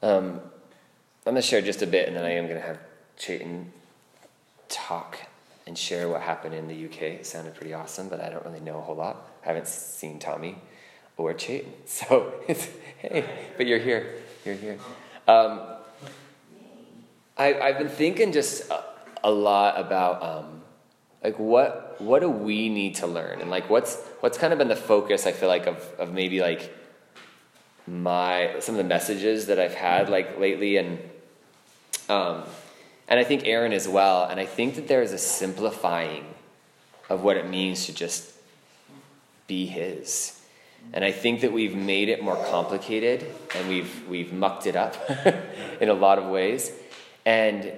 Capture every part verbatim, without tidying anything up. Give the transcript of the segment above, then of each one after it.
Um, I'm going to share just a bit, and then I am going to have Chayton talk and share what happened in the U K. It sounded pretty awesome, but I don't really know a whole lot. I haven't seen Tommy or Chayton, so it's, hey, but you're here. You're here. Um, I, I've been thinking just a, a lot about um, like what what do we need to learn, and like what's what's kind of been the focus, I feel like, of of maybe like my some of the messages that I've had like lately, and um, and I think Aaron as well. And I think that there is a simplifying of what it means to just be His. And I think that we've made it more complicated, and we've we've mucked it up in a lot of ways. And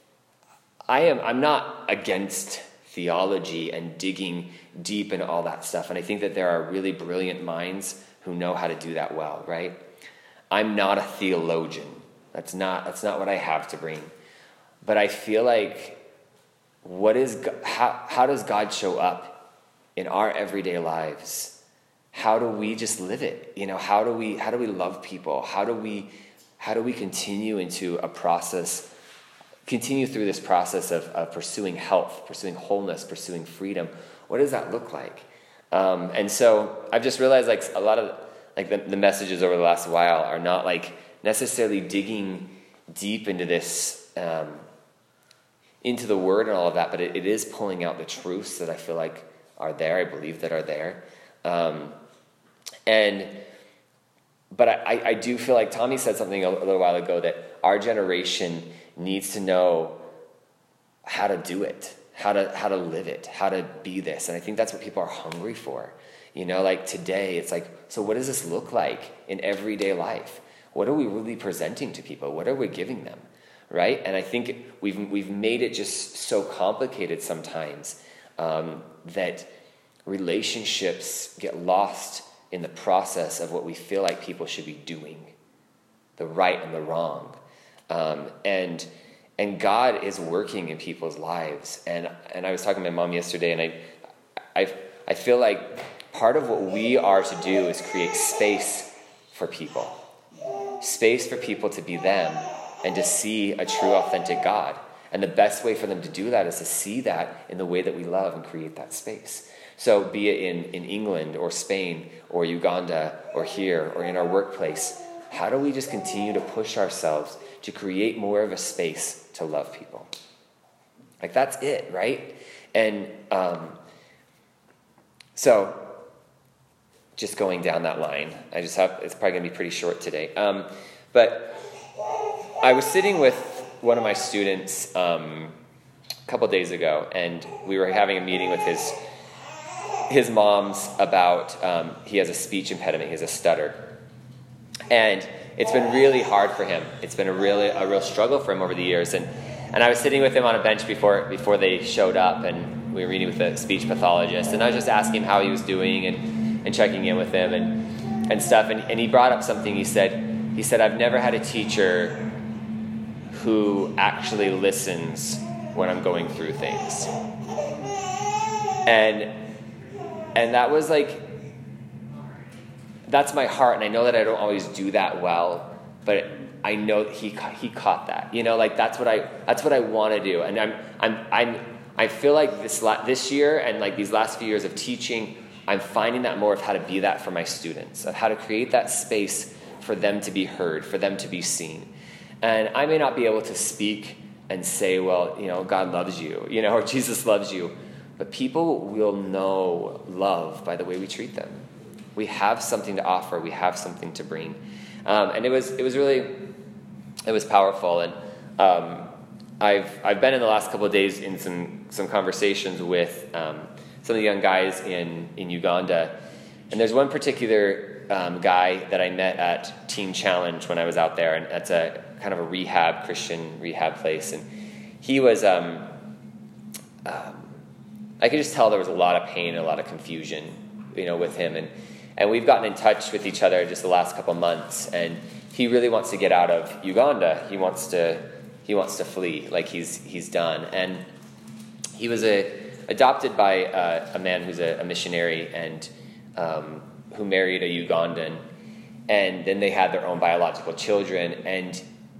I am I'm not against theology and digging deep into all that stuff. And I think that there are really brilliant minds who know how to do that well, right? I'm not a theologian. That's not that's not what I have to bring. But I feel like what is how how does God show up in our everyday lives? How do we just live it? You know, how do we how do we love people? How do we how do we continue into a process, continue through this process of, of pursuing health, pursuing wholeness, pursuing freedom? What does that look like? Um, and so I've just realized like a lot of like the, the messages over the last while are not like necessarily digging deep into this, um, into the word and all of that, but it, it is pulling out the truths that I feel like are there. I believe that are there. Um, and, but I, I do feel like Tommy said something a, a little while ago that our generation needs to know how to do it, how to, how to live it, how to be this. And I think that's what people are hungry for. You know, like today, it's like, so what does this look like in everyday life? What are we really presenting to people? What are we giving them, right? And I think we've we've made it just so complicated sometimes um, that relationships get lost in the process of what we feel like people should be doing, the right and the wrong. Um, and and God is working in people's lives. And and I was talking to my mom yesterday, and I I I feel like part of what we are to do is create space for people. Space for people to be them and to see a true, authentic God. And the best way for them to do that is to see that in the way that we love and create that space. So be it in, in England or Spain or Uganda or here or in our workplace, how do we just continue to push ourselves to create more of a space to love people? Like that's it, right? And um, so just going down that line, I just have, it's probably going to be pretty short today. Um, but I was sitting with one of my students um, a couple days ago, and we were having a meeting with his his mom's about, um, he has a speech impediment, he has a stutter. And it's been really hard for him. It's been a really a real struggle for him over the years. And and I was sitting with him on a bench before before they showed up, and we were meeting with a speech pathologist, and I was just asking him how he was doing and, and checking in with him and and stuff. And, and he brought up something. He said, he said, I've never had a teacher who actually listens when I'm going through things. And and that was like, that's my heart, and I know that I don't always do that well, but I know that he he caught that. You know, like that's what I that's what I want to do. And I'm I'm I'm I feel like this la- this year and like these last few years of teaching, I'm finding that more of how to be that for my students, of how to create that space for them to be heard, for them to be seen. And I may not be able to speak and say, well, you know, God loves you, you know, or Jesus loves you, but people will know love by the way we treat them. We have something to offer. We have something to bring. Um, and it was it was really, it was powerful. And um, I've I've been in the last couple of days in some, some conversations with um, some of the young guys in, in Uganda. And there's one particular um, guy that I met at Teen Challenge when I was out there. And that's a kind of a rehab, Christian rehab place. And he was, um, um, I could just tell there was a lot of pain and a lot of confusion, you know, with him. And And we've gotten in touch with each other just the last couple months, and he really wants to get out of Uganda. He wants to he wants to flee, like he's he's done. And he was a, adopted by uh, a man who's a, a missionary and um, who married a Ugandan. and then they had their own biological children, and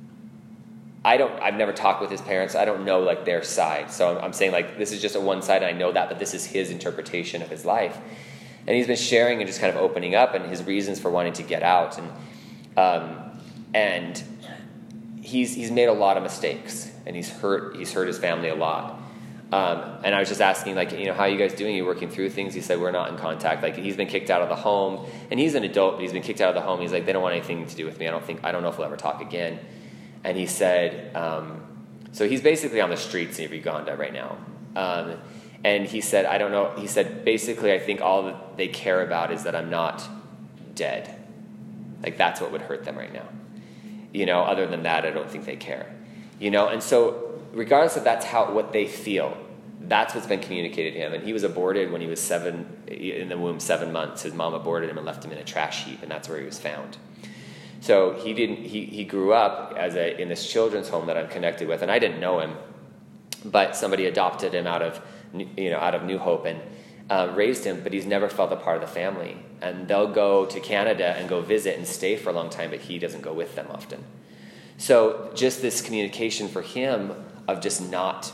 I don't, I've never talked with his parents. I don't know like their side. So I'm, I'm saying like, this is just a one side, and I know that, but this is his interpretation of his life. And he's been sharing and just kind of opening up and his reasons for wanting to get out. And, um, and he's, he's made a lot of mistakes, and he's hurt, he's hurt his family a lot. Um, and I was just asking, like, you know, how are you guys doing? Are you working through things? He said, we're not in contact. Like, he's been kicked out of the home, and he's an adult, but he's been kicked out of the home. He's like, they don't want anything to do with me. I don't think, I don't know if we'll ever talk again. And he said, um, so he's basically on the streets in Uganda right now. Um, and he said, I don't know. He said, basically, I think all that they care about is that I'm not dead. Like, that's what would hurt them right now. You know, other than that, I don't think they care. You know, and so regardless of that's how what they feel, that's what's been communicated to him. And he was aborted when he was seven, in the womb, seven months. His mom aborted him and left him in a trash heap, and that's where he was found. So he didn't. He, he grew up as a in this children's home that I'm connected with, and I didn't know him, but somebody adopted him out of you know out of New Hope and uh, raised him. But he's never felt a part of the family. And they'll go to Canada and go visit and stay for a long time, but he doesn't go with them often. So just this communication for him of just not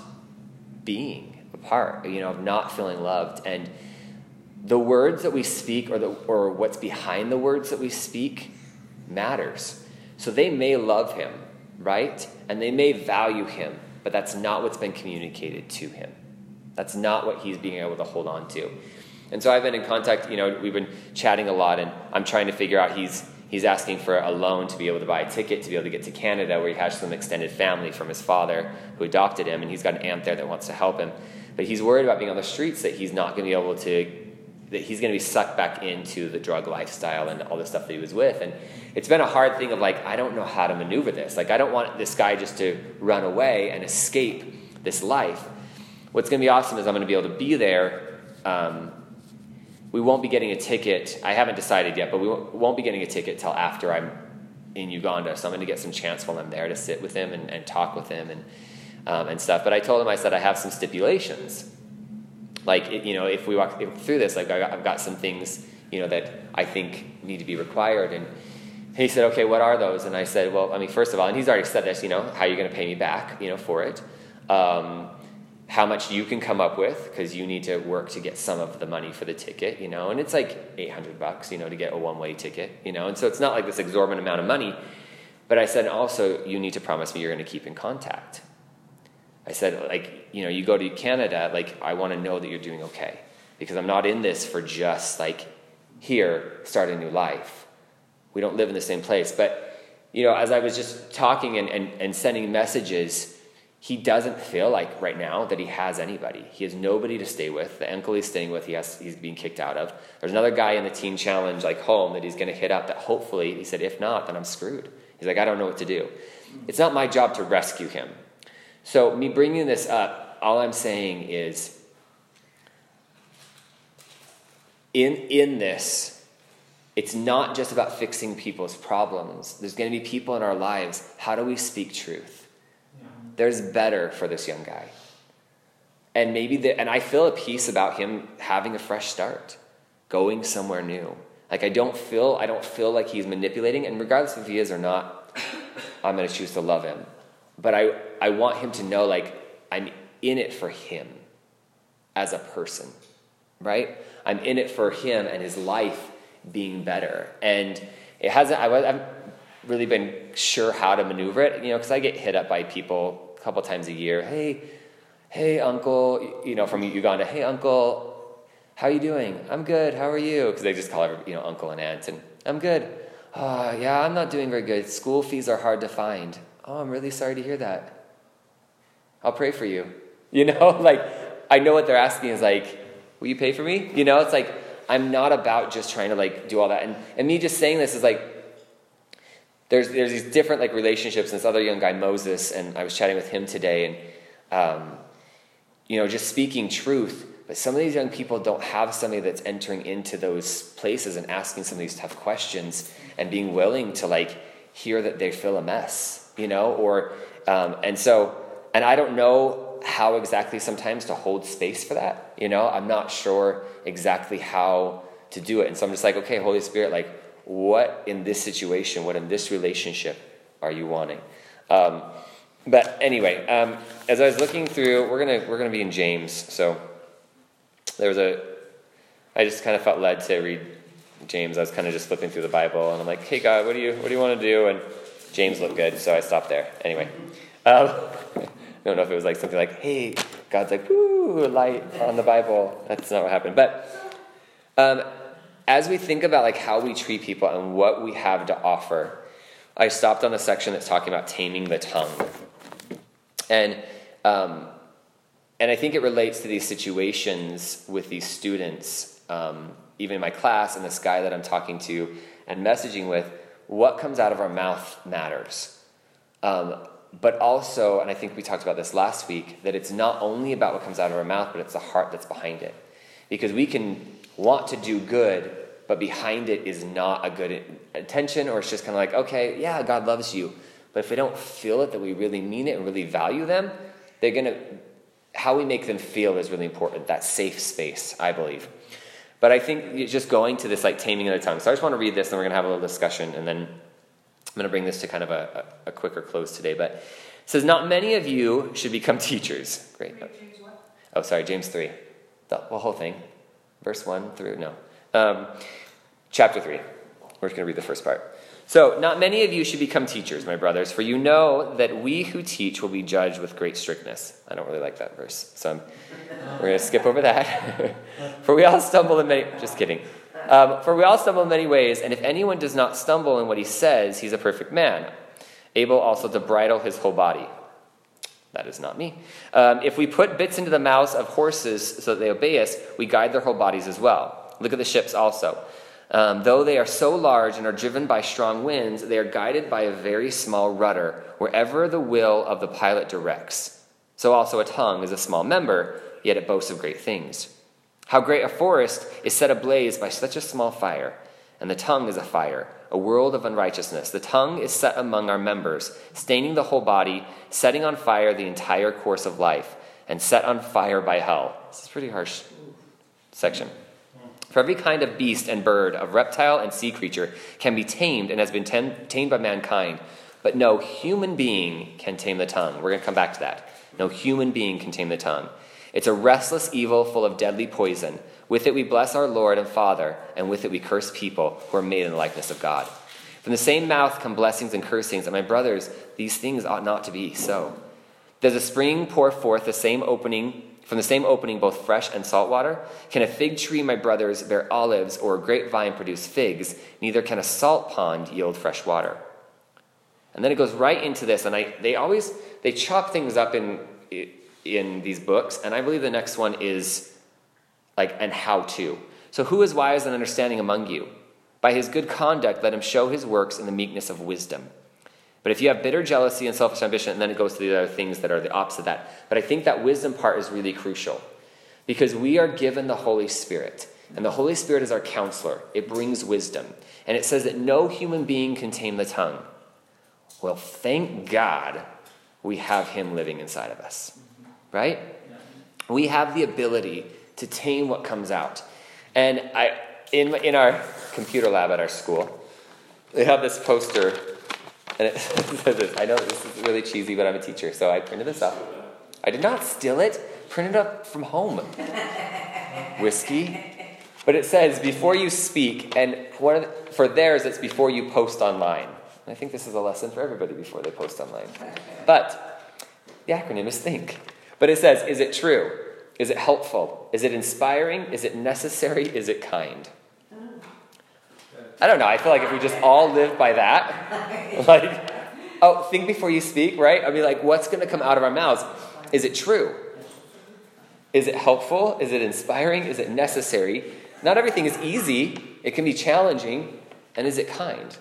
being a part, you know, of not feeling loved. And the words that we speak or the or what's behind the words that we speak matters. So they may love him, right? And they may value him, but that's not what's been communicated to him. That's not what he's being able to hold on to. And so I've been in contact, you know, we've been chatting a lot, and I'm trying to figure out, he's he's asking for a loan to be able to buy a ticket to be able to get to Canada, where he has some extended family from his father who adopted him, and he's got an aunt there that wants to help him. But he's worried about being on the streets, that he's not going to be able to, that he's going to be sucked back into the drug lifestyle and all the stuff that he was with. And it's been a hard thing of like, I don't know how to maneuver this. Like, I don't want this guy just to run away and escape this life. What's going to be awesome is I'm going to be able to be there. Um, we won't be getting a ticket. I haven't decided yet, but we won't, won't be getting a ticket till after I'm in Uganda. So I'm going to get some chance while I'm there to sit with him and, and talk with him and um, and stuff. But I told him, I said, I have some stipulations. Like, you know, if we walk through this, like, I've got some things, you know, that I think need to be required. And he said, okay, what are those? And I said, well, I mean, first of all, and he's already said this, you know, how are you going to pay me back, you know, for it? Um, how much you can come up with, because you need to work to get some of the money for the ticket, you know, and it's like eight hundred bucks, you know, to get a one-way ticket, you know, and so it's not like this exorbitant amount of money. But I said, also, you need to promise me you're going to keep in contact. I said, like, you know, you go to Canada, like, I want to know that you're doing okay, because I'm not in this for just, like, here, start a new life. We don't live in the same place. But, you know, as I was just talking and, and, and sending messages, he doesn't feel like right now that he has anybody. He has nobody to stay with. The uncle he's staying with, he has, he's being kicked out of. There's another guy in the Teen Challenge, like, home that he's going to hit up that hopefully, he said, if not, then I'm screwed. He's like, I don't know what to do. It's not my job to rescue him. So me bringing this up, all I'm saying is, in in this, it's not just about fixing people's problems. There's going to be people in our lives. How do we speak truth? Yeah. There's better for this young guy. And maybe, the, and I feel a peace about him having a fresh start, going somewhere new. Like, I don't feel, I don't feel like he's manipulating, and regardless if he is or not, I'm going to choose to love him. But I, I want him to know, like, I'm in it for him as a person, right? I'm in it for him and his life being better. And it hasn't, I haven't really been sure how to maneuver it, you know, because I get hit up by people a couple times a year. Hey, hey, uncle, you know, from Uganda. Hey, uncle, how you doing? I'm good. How are you? Because they just call her, you know, uncle and aunt. And I'm good. Oh, yeah, I'm not doing very good. School fees are hard to find. Oh, I'm really sorry to hear that. I'll pray for you. You know, like, I know what they're asking is like, will you pay for me? You know, it's like, I'm not about just trying to like do all that. And and me just saying this is like, there's there's these different like relationships. And this other young guy, Moses, and I was chatting with him today, and, um, you know, just speaking truth. But some of these young people don't have somebody that's entering into those places and asking some of these tough questions and being willing to like hear that they feel a mess. You know, or, um, and so, and I don't know how exactly sometimes to hold space for that, you know, I'm not sure exactly how to do it. And so I'm just like, okay, Holy Spirit, like, what in this situation, what in this relationship are you wanting? Um, but anyway, um, as I was looking through, we're gonna we're gonna be in James. So there was a, I just kind of felt led to read James. I was kind of just flipping through the Bible, and I'm like, hey God, what do you what do you want to do? And James looked good, so I stopped there. Anyway, um, I don't know if it was like something like, hey, God's like, woo, light on the Bible. That's not what happened. But um, as we think about like how we treat people and what we have to offer, I stopped on a section that's talking about taming the tongue. And um, and I think it relates to these situations with these students, um, even in my class, and this guy that I'm talking to and messaging with. What comes out of our mouth matters. Um, but also, and I think we talked about this last week, that it's not only about what comes out of our mouth, but it's the heart that's behind it. Because we can want to do good, but behind it is not a good intention, or it's just kind of like, okay, yeah, God loves you. But if they don't feel it, that we really mean it and really value them, they're going to, how we make them feel is really important. That safe space, I believe. But I think just going to this like taming of the tongue. So I just want to read this, and we're going to have a little discussion, and then I'm going to bring this to kind of a, a, a quicker close today. But it says, not many of you should become teachers. Great. James what? Oh, sorry, James three. The, the whole thing. Verse one through, no. Um, chapter three. We're just going to read the first part. So, not many of you should become teachers, my brothers, for you know that we who teach will be judged with great strictness. I don't really like that verse, so I'm, we're going to skip over that. For we all stumble in many... Just kidding. Um, for we all stumble in many ways, and if anyone does not stumble in what he says, he's a perfect man, able also to bridle his whole body. That is not me. Um, if we put bits into the mouths of horses so that they obey us, we guide their whole bodies as well. Look at the ships also. Um, though they are so large and are driven by strong winds, they are guided by a very small rudder, wherever the will of the pilot directs. So also a tongue is a small member, yet it boasts of great things. How great a forest is set ablaze by such a small fire, and the tongue is a fire, a world of unrighteousness. The tongue is set among our members, staining the whole body, setting on fire the entire course of life, and set on fire by hell. This is a pretty harsh section. For every kind of beast and bird, of reptile and sea creature can be tamed and has been tem- tamed by mankind, but no human being can tame the tongue. We're going to come back to that. No human being can tame the tongue. It's a restless evil full of deadly poison. With it we bless our Lord and Father, and with it we curse people who are made in the likeness of God. From the same mouth come blessings and cursings, and my brothers, these things ought not to be so. Does a spring pour forth the same opening From the same opening, both fresh and salt water? Can a fig tree, my brothers, bear olives, or a grapevine produce figs? Neither can a salt pond yield fresh water. And then it goes right into this, and I they always, they chop things up in in these books, and I believe the next one is like an how-to. So who is wise and understanding among you? By his good conduct, let him show his works in the meekness of wisdom. But if you have bitter jealousy and selfish ambition, and then it goes to the other things that are the opposite of that. But I think that wisdom part is really crucial, because we are given the Holy Spirit, and the Holy Spirit is our counselor. It brings wisdom. And it says that no human being can tame the tongue. Well, thank God we have him living inside of us, right? We have the ability to tame what comes out. And I, in, in our computer lab at our school, they have this poster. And it says this. I know this is really cheesy, but I'm a teacher, so I printed this up. I did not steal it. Printed up from home. Whiskey. But it says, before you speak, and one of the, for theirs, it's before you post online. And I think this is a lesson for everybody before they post online. But the acronym is THINK. But it says, is it true? Is it helpful? Is it inspiring? Is it necessary? Is it kind? I don't know. I feel like if we just all live by that, like, oh, think before you speak, right? I mean, like, what's going to come out of our mouths? Is it true? Is it helpful? Is it inspiring? Is it necessary? Not everything is easy. It can be challenging. And is it kind?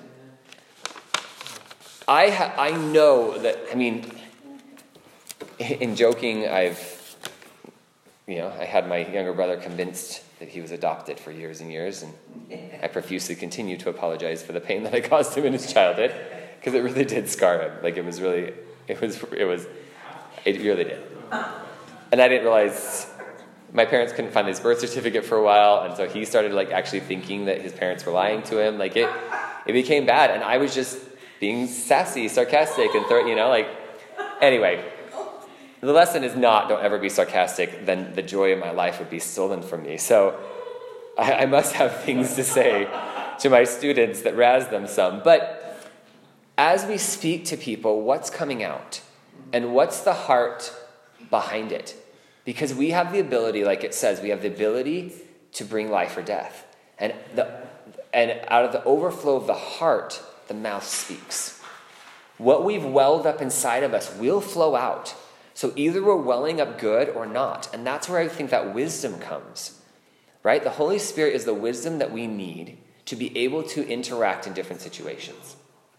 I ha- I know that, I mean, in joking, I've, you know, I had my younger brother convinced that he was adopted for years and years, and I profusely continue to apologize for the pain that I caused him in his childhood, because it really did scar him. Like, it was really, it was, it was, it really did. And I didn't realize my parents couldn't find his birth certificate for a while, and so he started like actually thinking that his parents were lying to him. Like it, it became bad, and I was just being sassy, sarcastic, and throw, you know, like. Anyway, the lesson is not don't ever be sarcastic. Then the joy of my life would be stolen from me. So I, I must have things to say to my students that razz them some. But as we speak to people, what's coming out, and what's the heart behind it? Because we have the ability, like it says, we have the ability to bring life or death. And the and out of the overflow of the heart, the mouth speaks. What we've welled up inside of us will flow out. So either we're welling up good or not. And that's where I think that wisdom comes. Right? The Holy Spirit is the wisdom that we need to be able to interact in different situations.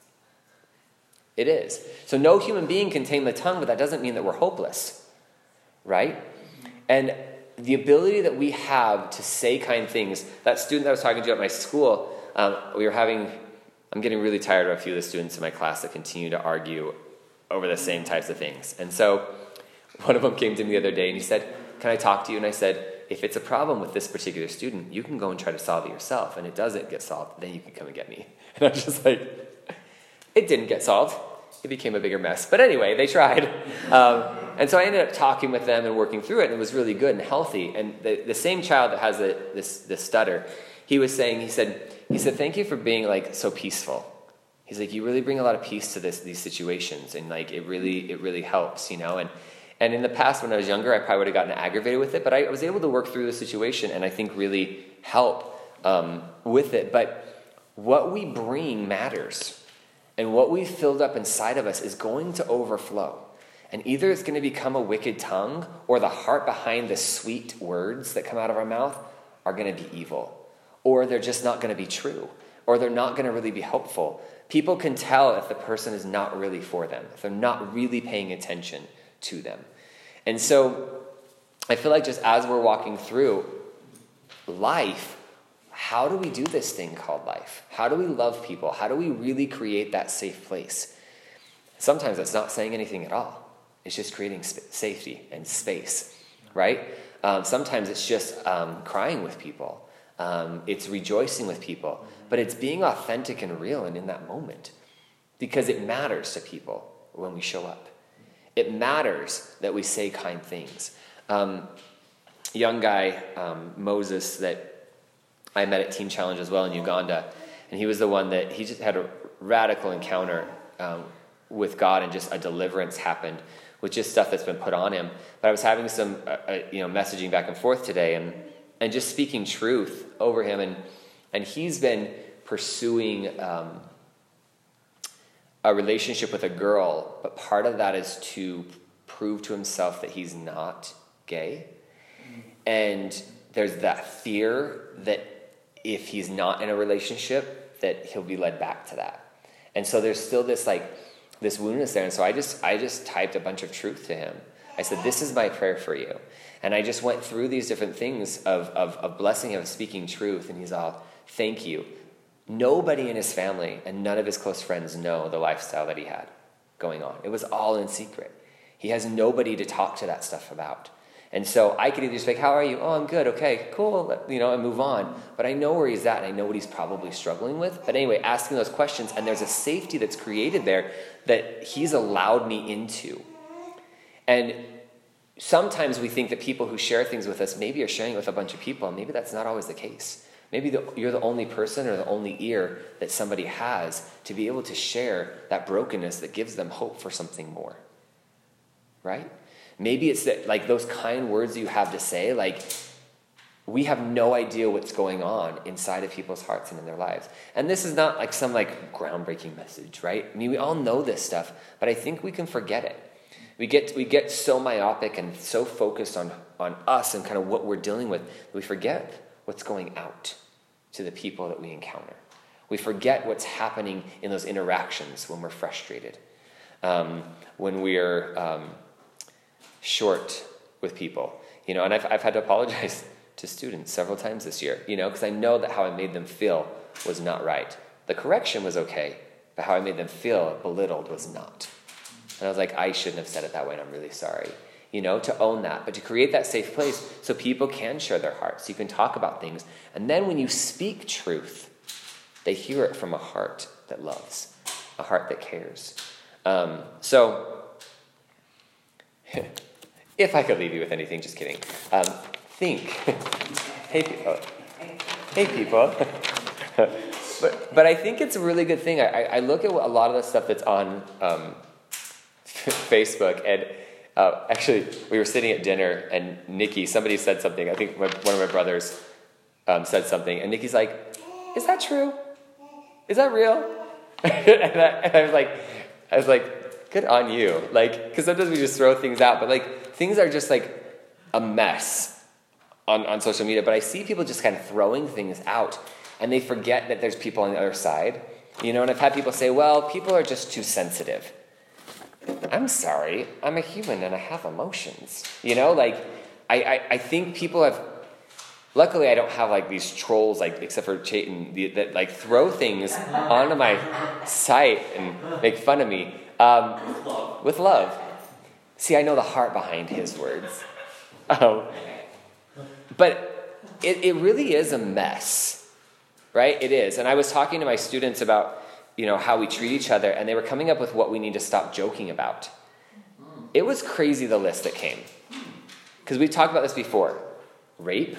It is. So no human being can tame the tongue, but that doesn't mean that we're hopeless. Right? And the ability that we have to say kind things, that student that I was talking to at my school, um, we were having, I'm getting really tired of a few of the students in my class that continue to argue over the same types of things. And so one of them came to me the other day and he said, can I talk to you? And I said, if it's a problem with this particular student, you can go and try to solve it yourself. And it doesn't get solved, then you can come and get me. And I was just like, it didn't get solved. It became a bigger mess. But anyway, they tried. Um, and so I ended up talking with them and working through it, and it was really good and healthy. And the, the same child that has a, this, this stutter, he was saying, he said, he said, thank you for being like so peaceful. He's like, you really bring a lot of peace to this, these situations. And like, it really, it really helps, you know? And, and in the past, when I was younger, I probably would have gotten aggravated with it, but I was able to work through the situation and I think really help um, with it. But what we bring matters. And what we've filled up inside of us is going to overflow. And either it's going to become a wicked tongue, or the heart behind the sweet words that come out of our mouth are going to be evil. Or they're just not going to be true. Or they're not going to really be helpful. People can tell if the person is not really for them, if they're not really paying attention to them. And so I feel like just as we're walking through life, how do we do this thing called life? How do we love people? How do we really create that safe place? Sometimes it's not saying anything at all. It's just creating sp- safety and space, right? Um, sometimes it's just um, crying with people. Um, it's rejoicing with people. But it's being authentic and real and in that moment. Because it matters to people when we show up. It matters that we say kind things. Um, young guy, um, Moses, that I met at Teen Challenge as well in Uganda, and he was the one that, he just had a radical encounter um, with God, and just a deliverance happened with just stuff that's been put on him. But I was having some, uh, uh, you know, messaging back and forth today, and and just speaking truth over him, and and he's been pursuing um, a relationship with a girl, but part of that is to prove to himself that he's not gay, and there's that fear that if he's not in a relationship, that he'll be led back to that. And so there's still this like this woundness there. And so I just I just typed a bunch of truth to him. I said, this is my prayer for you. And I just went through these different things of, of, of blessing him, of speaking truth. And he's all, thank you. Nobody in his family and none of his close friends know the lifestyle that he had going on. It was all in secret. He has nobody to talk to that stuff about. And so I could either just be like, how are you? Oh, I'm good. Okay, cool. You know, and move on. But I know where he's at, and I know what he's probably struggling with. But anyway, asking those questions, and there's a safety that's created there that he's allowed me into. And sometimes we think that people who share things with us maybe are sharing it with a bunch of people, and maybe that's not always the case. Maybe the, you're the only person or the only ear that somebody has to be able to share that brokenness that gives them hope for something more. Right? Maybe it's that, like, those kind words you have to say, like, we have no idea what's going on inside of people's hearts and in their lives. And this is not like some like groundbreaking message, right? I mean, we all know this stuff, but I think we can forget it. We get we get so myopic and so focused on, on us and kind of what we're dealing with, that we forget what's going out to the people that we encounter. We forget what's happening in those interactions when we're frustrated, um, when we're um, short with people, you know. And I've I've had to apologize to students several times this year, you know, because I know that how I made them feel was not right. The correction was okay, but how I made them feel belittled was not. And I was like, I shouldn't have said it that way, and I'm really sorry. you know, to own that, but to create that safe place so people can share their hearts. You can talk about things. And then when you speak truth, they hear it from a heart that loves, a heart that cares. Um, so, if I could leave you with anything, just kidding. Um, think. hey, people. Hey, people. but, but I think it's a really good thing. I, I look at a lot of the stuff that's on um, Facebook, and uh, actually, we were sitting at dinner, and Nikki, somebody said something. I think my, one of my brothers um, said something, and Nikki's like, "Is that true? Is that real?" and, I, and I was like, I was like, "Good on you!" Like, because sometimes we just throw things out, but like things are just like a mess on on social media. But I see people just kind of throwing things out, and they forget that there's people on the other side, you know. And I've had people say, "Well, people are just too sensitive." I'm sorry, I'm a human and I have emotions. You know, like, I, I, I think people have, luckily I don't have like these trolls, like, except for Chayton, the, that like throw things onto my site and make fun of me. Um, with love. With love. See, I know the heart behind his words. Um, but it, it really is a mess, right? It is. And I was talking to my students about, you know, how we treat each other, and they were coming up with what we need to stop joking about. It was crazy, the list that came. Because we've talked about this before. Rape,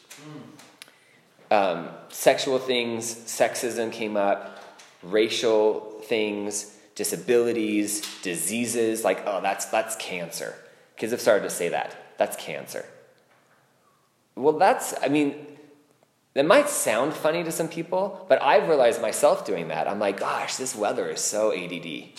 um, sexual things, sexism came up, racial things, disabilities, diseases, like, oh, that's that's cancer. Kids have started to say that. That's cancer. Well, that's, I mean, that might sound funny to some people, but I've realized myself doing that. I'm like, gosh, this weather is so A D D.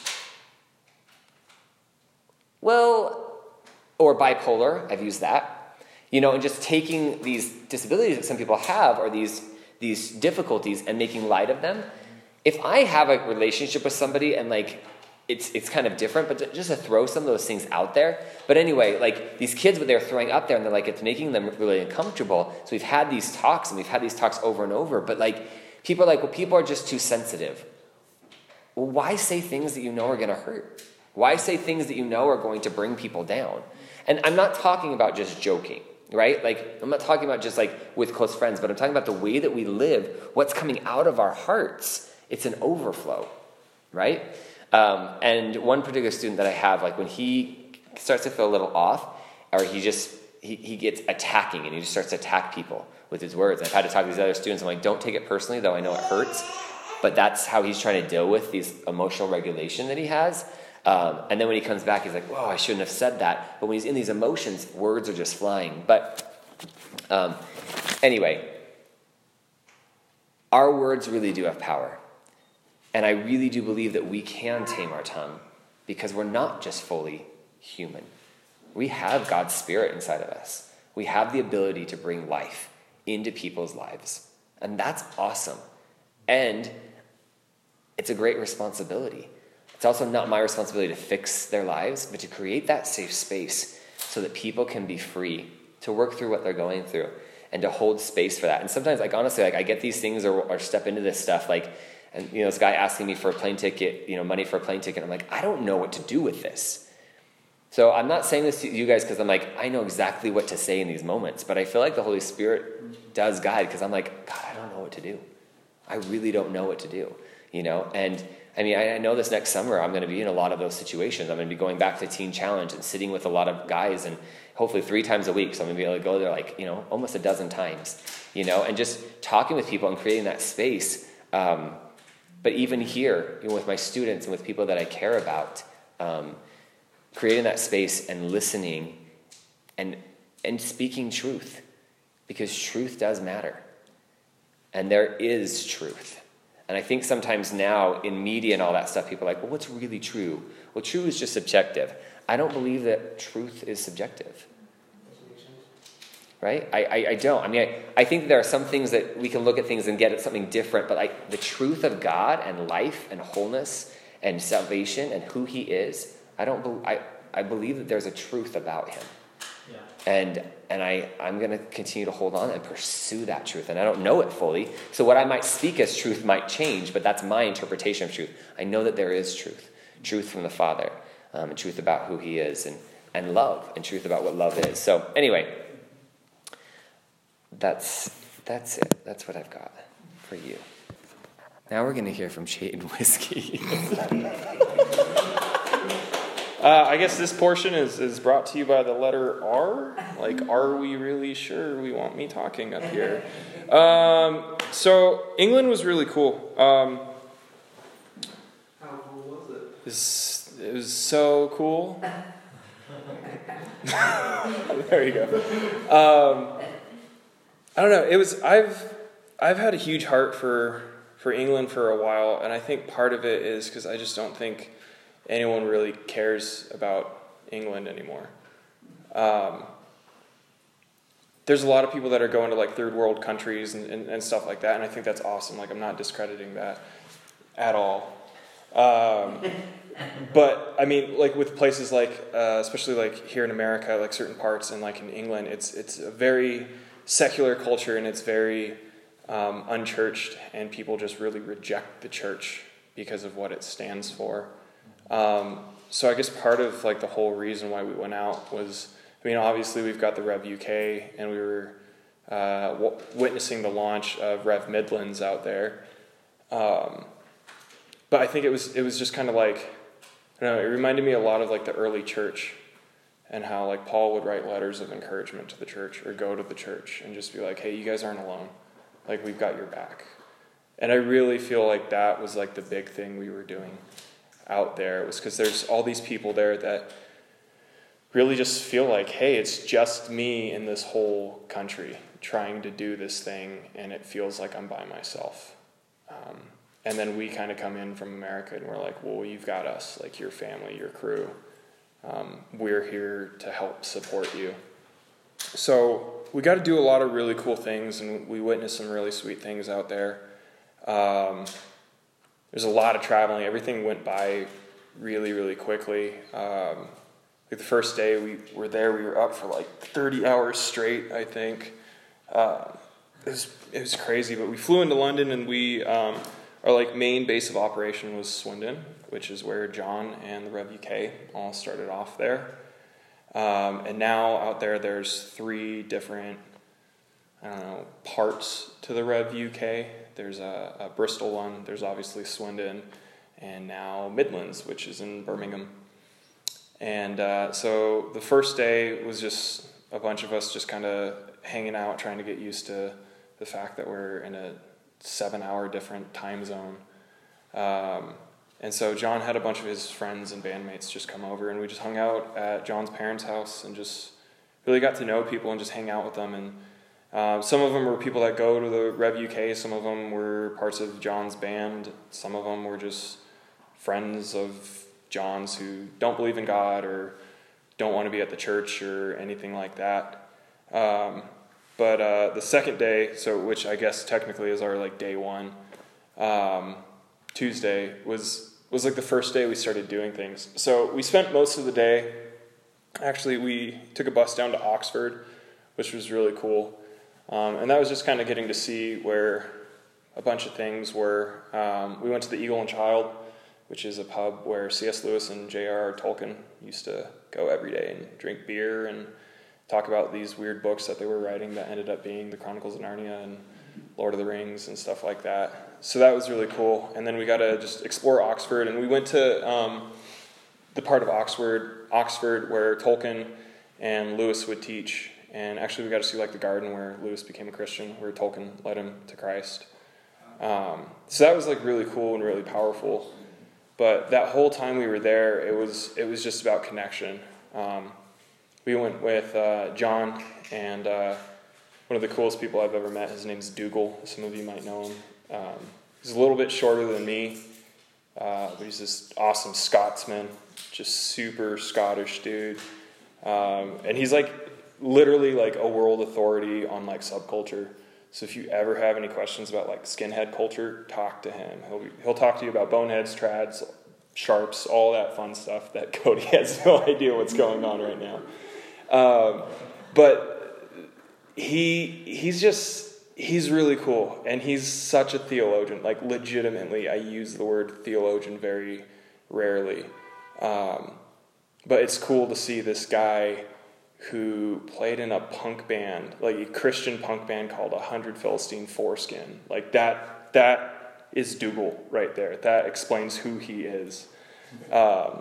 Well, or bipolar, I've used that. You know, and just taking these disabilities that some people have, or these, these difficulties, and making light of them. If I have a relationship with somebody and like, it's it's kind of different, but just to throw some of those things out there. But anyway, like these kids, what they're throwing up there, and they're like, it's making them really uncomfortable. So we've had these talks, and we've had these talks over and over. But like, people are like, well, people are just too sensitive. Well, why say things that you know are going to hurt? Why say things that you know are going to bring people down? And I'm not talking about just joking, right? Like, I'm not talking about just like with close friends, but I'm talking about the way that we live, what's coming out of our hearts. It's an overflow, right? Um, and one particular student that I have, like when he starts to feel a little off, or he just, he, he gets attacking, and he just starts to attack people with his words. And I've had to talk to these other students. I'm like, don't take it personally, though I know it hurts. But that's how he's trying to deal with these emotional regulation that he has. Um, and then when he comes back, he's like, whoa, I shouldn't have said that. But when he's in these emotions, words are just flying. But um, anyway, our words really do have power. And I really do believe that we can tame our tongue, because we're not just fully human. We have God's Spirit inside of us. We have the ability to bring life into people's lives. And that's awesome. And it's a great responsibility. It's also not my responsibility to fix their lives, but to create that safe space so that people can be free to work through what they're going through and to hold space for that. And sometimes, like, honestly, like I get these things or, or step into this stuff, like, and, you know, this guy asking me for a plane ticket, you know, money for a plane ticket. I'm like, I don't know what to do with this. So I'm not saying this to you guys because I'm like, I know exactly what to say in these moments. But I feel like the Holy Spirit does guide, because I'm like, God, I don't know what to do. I really don't know what to do, you know. And I mean, I, I know this next summer I'm going to be in a lot of those situations. I'm going to be going back to Teen Challenge and sitting with a lot of guys, and hopefully three times a week. So I'm going to be able to go there like, you know, almost a dozen times, you know, and just talking with people and creating that space. Um, But even here, you know, with my students and with people that I care about, um, creating that space and listening and and speaking truth, because truth does matter. And there is truth. And I think sometimes now in media and all that stuff, people are like, well, what's really true? Well, true is just subjective. I don't believe that truth is subjective. Right? I, I, I don't. I mean, I, I think there are some things that we can look at things and get at something different, but like the truth of God and life and wholeness and salvation and who he is, I don't. Be, I, I believe that there's a truth about him. Yeah. And and I, I'm going to continue to hold on and pursue that truth. And I don't know it fully. So what I might speak as truth might change, but that's my interpretation of truth. I know that there is truth. Truth from the Father, um, and truth about who he is. And and love and truth about what love is. So anyway, that's that's it. That's what I've got for you. Now we're going to hear from Chayton Whiskey. uh, I guess this portion is, is brought to you by the letter R. Like, are we really sure we want me talking up here? Um, so England was really cool. Um, How cool was it? It was, it was so cool. There you go. Um, I don't know. It was. I've I've had a huge heart for for England for a while, and I think part of it is because I just don't think anyone really cares about England anymore. Um, there's a lot of people that are going to like third world countries and, and, and stuff like that, and I think that's awesome. Like, I'm not discrediting that at all. Um, but I mean, like with places like, uh, especially like here in America, like certain parts, and like in England, it's it's a very secular culture, and it's very um, unchurched, and people just really reject the church because of what it stands for. Um, so I guess part of like the whole reason why we went out was, I mean, obviously we've got the Rev U K, and we were uh, w- witnessing the launch of Rev Midlands out there. Um, but I think it was it was just kind of like, I don't know, it reminded me a lot of like the early church, and how like Paul would write letters of encouragement to the church, or go to the church and just be like, hey, you guys aren't alone. Like, we've got your back. And I really feel like that was like the big thing we were doing out there. It was because there's all these people there that really just feel like, hey, it's just me in this whole country trying to do this thing, and it feels like I'm by myself. Um, and then we kind of come in from America, and we're like, well, you've got us, like your family, your crew. Um, we're here to help support you. So we got to do a lot of really cool things, and we witnessed some really sweet things out there. Um, there's a lot of traveling. Everything went by really, really quickly. Um, like the first day we were there, we were up for like thirty hours straight, I think. Uh, it was it was crazy, but we flew into London, and we um, our like main base of operation was Swindon, which is where John and the Rev U K all started off there. Um, and now out there, there's three different, I don't know, parts to the Rev U K. There's a, a Bristol one, there's obviously Swindon, and now Midlands, which is in Birmingham. And uh, so the first day was just a bunch of us just kind of hanging out, trying to get used to the fact that we're in a seven-hour different time zone. Um, And so John had a bunch of his friends and bandmates just come over, and we just hung out at John's parents' house and just really got to know people and just hang out with them. And uh, some of them were people that go to the Rev U K. Some of them were parts of John's band. Some of them were just friends of John's who don't believe in God or don't want to be at the church or anything like that. Um, but uh, the second day, so which I guess technically is our like day one, um, Tuesday was was like the first day we started doing things. So we spent most of the day, actually we took a bus down to Oxford, which was really cool. Um, and that was just kind of getting to see where a bunch of things were. Um, we went to the Eagle and Child, which is a pub where C S Lewis and J R R Tolkien used to go every day and drink beer and talk about these weird books that they were writing that ended up being the Chronicles of Narnia and Lord of the Rings and stuff like that. So that was really cool. And then we got to just explore Oxford, and we went to um, the part of Oxford, Oxford where Tolkien and Lewis would teach. And actually we got to see like the garden where Lewis became a Christian, where Tolkien led him to Christ. Um, so that was like really cool and really powerful. But that whole time we were there, it was it was just about connection. Um, we went with uh, John and uh, one of the coolest people I've ever met. His name's Dougal. Some of you might know him. Um, he's a little bit shorter than me, uh, but he's this awesome Scotsman, just super Scottish dude. Um, and he's like literally like a world authority on like subculture. So if you ever have any questions about like skinhead culture, talk to him. He'll be, he'll talk to you about boneheads, trads, sharps, all that fun stuff that Cody has no idea what's going on right now. Um, but he he's just he's really cool, and he's such a theologian. Like legitimately, I use the word theologian very rarely. Um, but it's cool to see this guy who played in a punk band, like a Christian punk band called one hundred Philistine Foreskin. Like that, that is Dougal right there. That explains who he is. Um,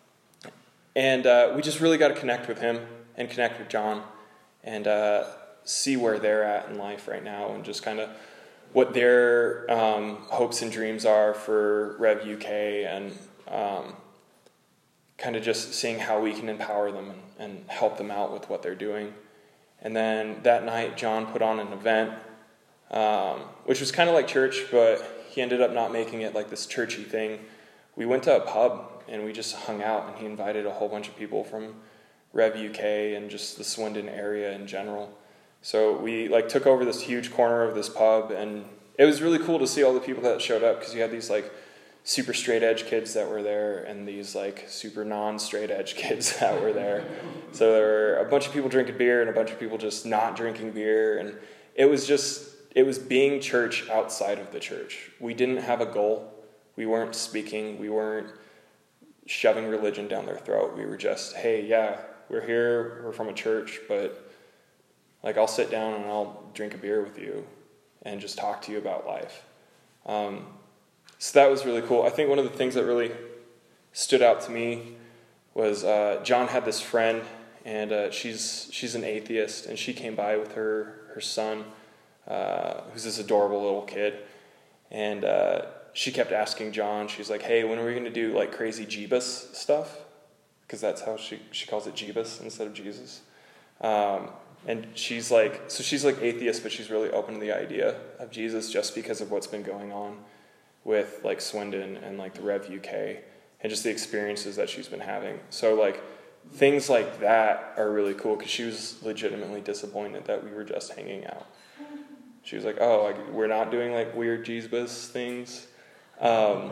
and uh, we just really got to connect with him and connect with John and uh, see where they're at in life right now and just kind of what their um, hopes and dreams are for Rev U K and um, kind of just seeing how we can empower them and, and help them out with what they're doing. And then that night, John put on an event, um, which was kind of like church, but he ended up not making it like this churchy thing. We went to a pub, and we just hung out, and he invited a whole bunch of people from Rev U K and just the Swindon area in general. So we like took over this huge corner of this pub, and it was really cool to see all the people that showed up, because you had these like super straight edge kids that were there and these like super non-straight edge kids that were there. So there were a bunch of people drinking beer and a bunch of people just not drinking beer. And it was just, it was being church outside of the church. We didn't have a goal. We weren't speaking. We weren't shoving religion down their throat. We were just, hey, yeah, we're here. We're from a church, but like I'll sit down and I'll drink a beer with you and just talk to you about life. Um, So that was really cool. I think one of the things that really stood out to me was uh, John had this friend, and uh, she's she's an atheist, and she came by with her her son, uh, who's this adorable little kid, and uh, she kept asking John. She's like, "Hey, when are we going to do like crazy Jeebus stuff?" Because that's how she she calls it, Jeebus instead of Jesus. Um, and she's like, so she's like atheist, but she's really open to the idea of Jesus just because of what's been going on with like Swindon and like the Rev U K and just the experiences that she's been having. So like things like that are really cool, because she was legitimately disappointed that we were just hanging out. She was like, oh, like, we're not doing like weird Jesus things. Um,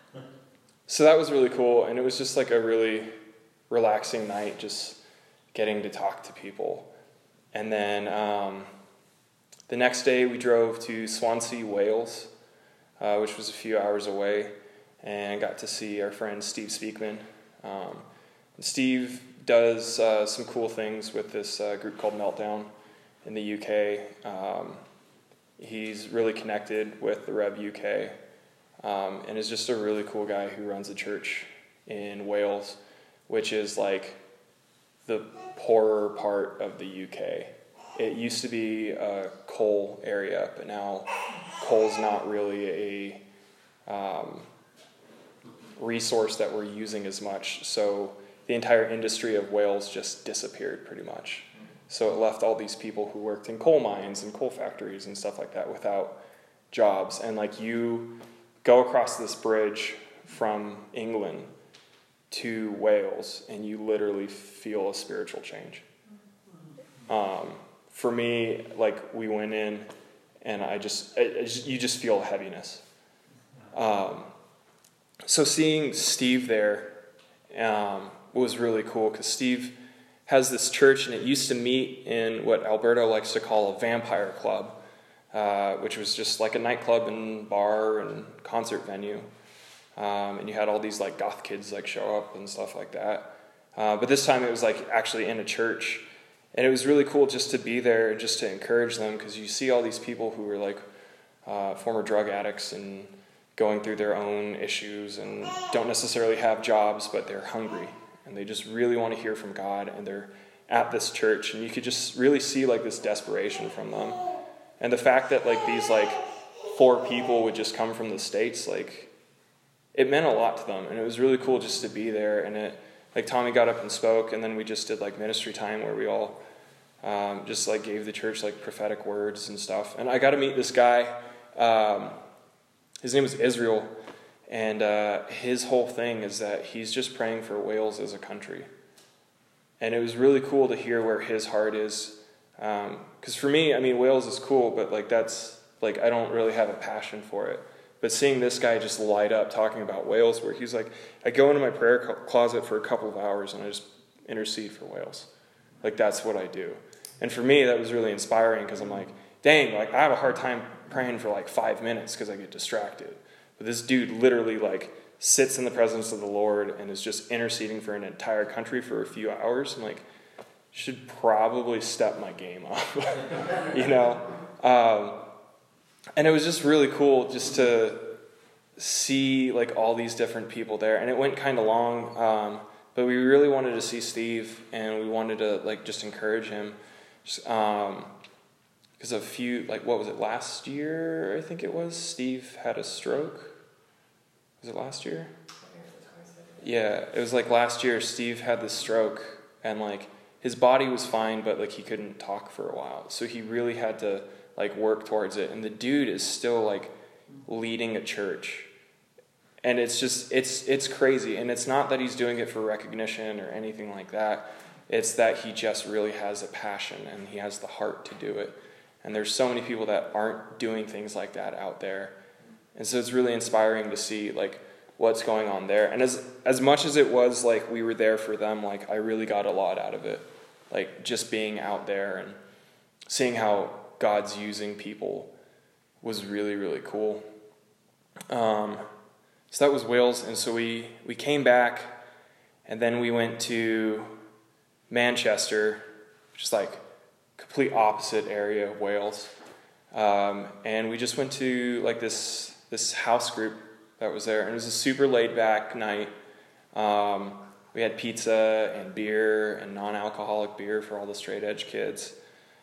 so that was really cool, and it was just like a really relaxing night, just getting to talk to people. And then um, the next day we drove to Swansea, Wales, Uh, which was a few hours away, and got to see our friend Steve Speakman. Um, and Steve does uh, some cool things with this uh, group called Meltdown in the U K. Um, he's really connected with the Rev U K, um, and is just a really cool guy who runs a church in Wales, which is like the poorer part of the U K. It used to be a coal area, but now coal's not really a um, resource that we're using as much. So the entire industry of Wales just disappeared pretty much. So it left all these people who worked in coal mines and coal factories and stuff like that without jobs. And like you go across this bridge from England to Wales and you literally feel a spiritual change. Um, for me, like we went in and I just, I, I just you just feel a heaviness. Um, so seeing Steve there um, was really cool, because Steve has this church, and it used to meet in what Alberto likes to call a vampire club, uh, which was just like a nightclub and bar and concert venue. Um, and you had all these like goth kids like show up and stuff like that. Uh, but this time it was like actually in a church. And it was really cool just to be there and just to encourage them, because you see all these people who are like uh, former drug addicts and going through their own issues and don't necessarily have jobs, but they're hungry and they just really want to hear from God, and they're at this church, and you could just really see like this desperation from them. And the fact that like these like four people would just come from the States, like it meant a lot to them, and it was really cool just to be there. And it, like Tommy got up and spoke, and then we just did like ministry time where we all um, just like gave the church like prophetic words and stuff. And I got to meet this guy. Um, his name was Israel, and uh, his whole thing is that he's just praying for Wales as a country. And it was really cool to hear where his heart is. Um, 'cause for me, I mean, Wales is cool, but like that's like I don't really have a passion for it. But seeing this guy just light up talking about Wales, where he's like, I go into my prayer closet for a couple of hours and I just intercede for Wales. Like, that's what I do. And for me, that was really inspiring, because I'm like, dang, like I have a hard time praying for like five minutes because I get distracted. But this dude literally like sits in the presence of the Lord and is just interceding for an entire country for a few hours, I'm like, should probably step my game up, you know? Um, and it was just really cool just to see like all these different people there. And it went kind of long, um, but we really wanted to see Steve, and we wanted to like just encourage him. Just, um, because a few, like what was it, last year, I think it was, Steve had a stroke. Was it last year? Yeah, it was like last year Steve had this stroke, and like his body was fine, but like he couldn't talk for a while. So he really had to like work towards it. And the dude is still like leading a church. And it's just, it's it's crazy. And it's not that he's doing it for recognition or anything like that. It's that he just really has a passion and he has the heart to do it. And there's so many people that aren't doing things like that out there. And so it's really inspiring to see like what's going on there. And as as much as it was like we were there for them, like I really got a lot out of it. Like just being out there and seeing how God's using people was really, really cool. Um, so that was Wales. And so we, we came back, and then we went to Manchester, which is like complete opposite area of Wales. Um, and we just went to like this this house group that was there. And it was a super laid back night. Um, we had pizza and beer and non-alcoholic beer for all the straight edge kids.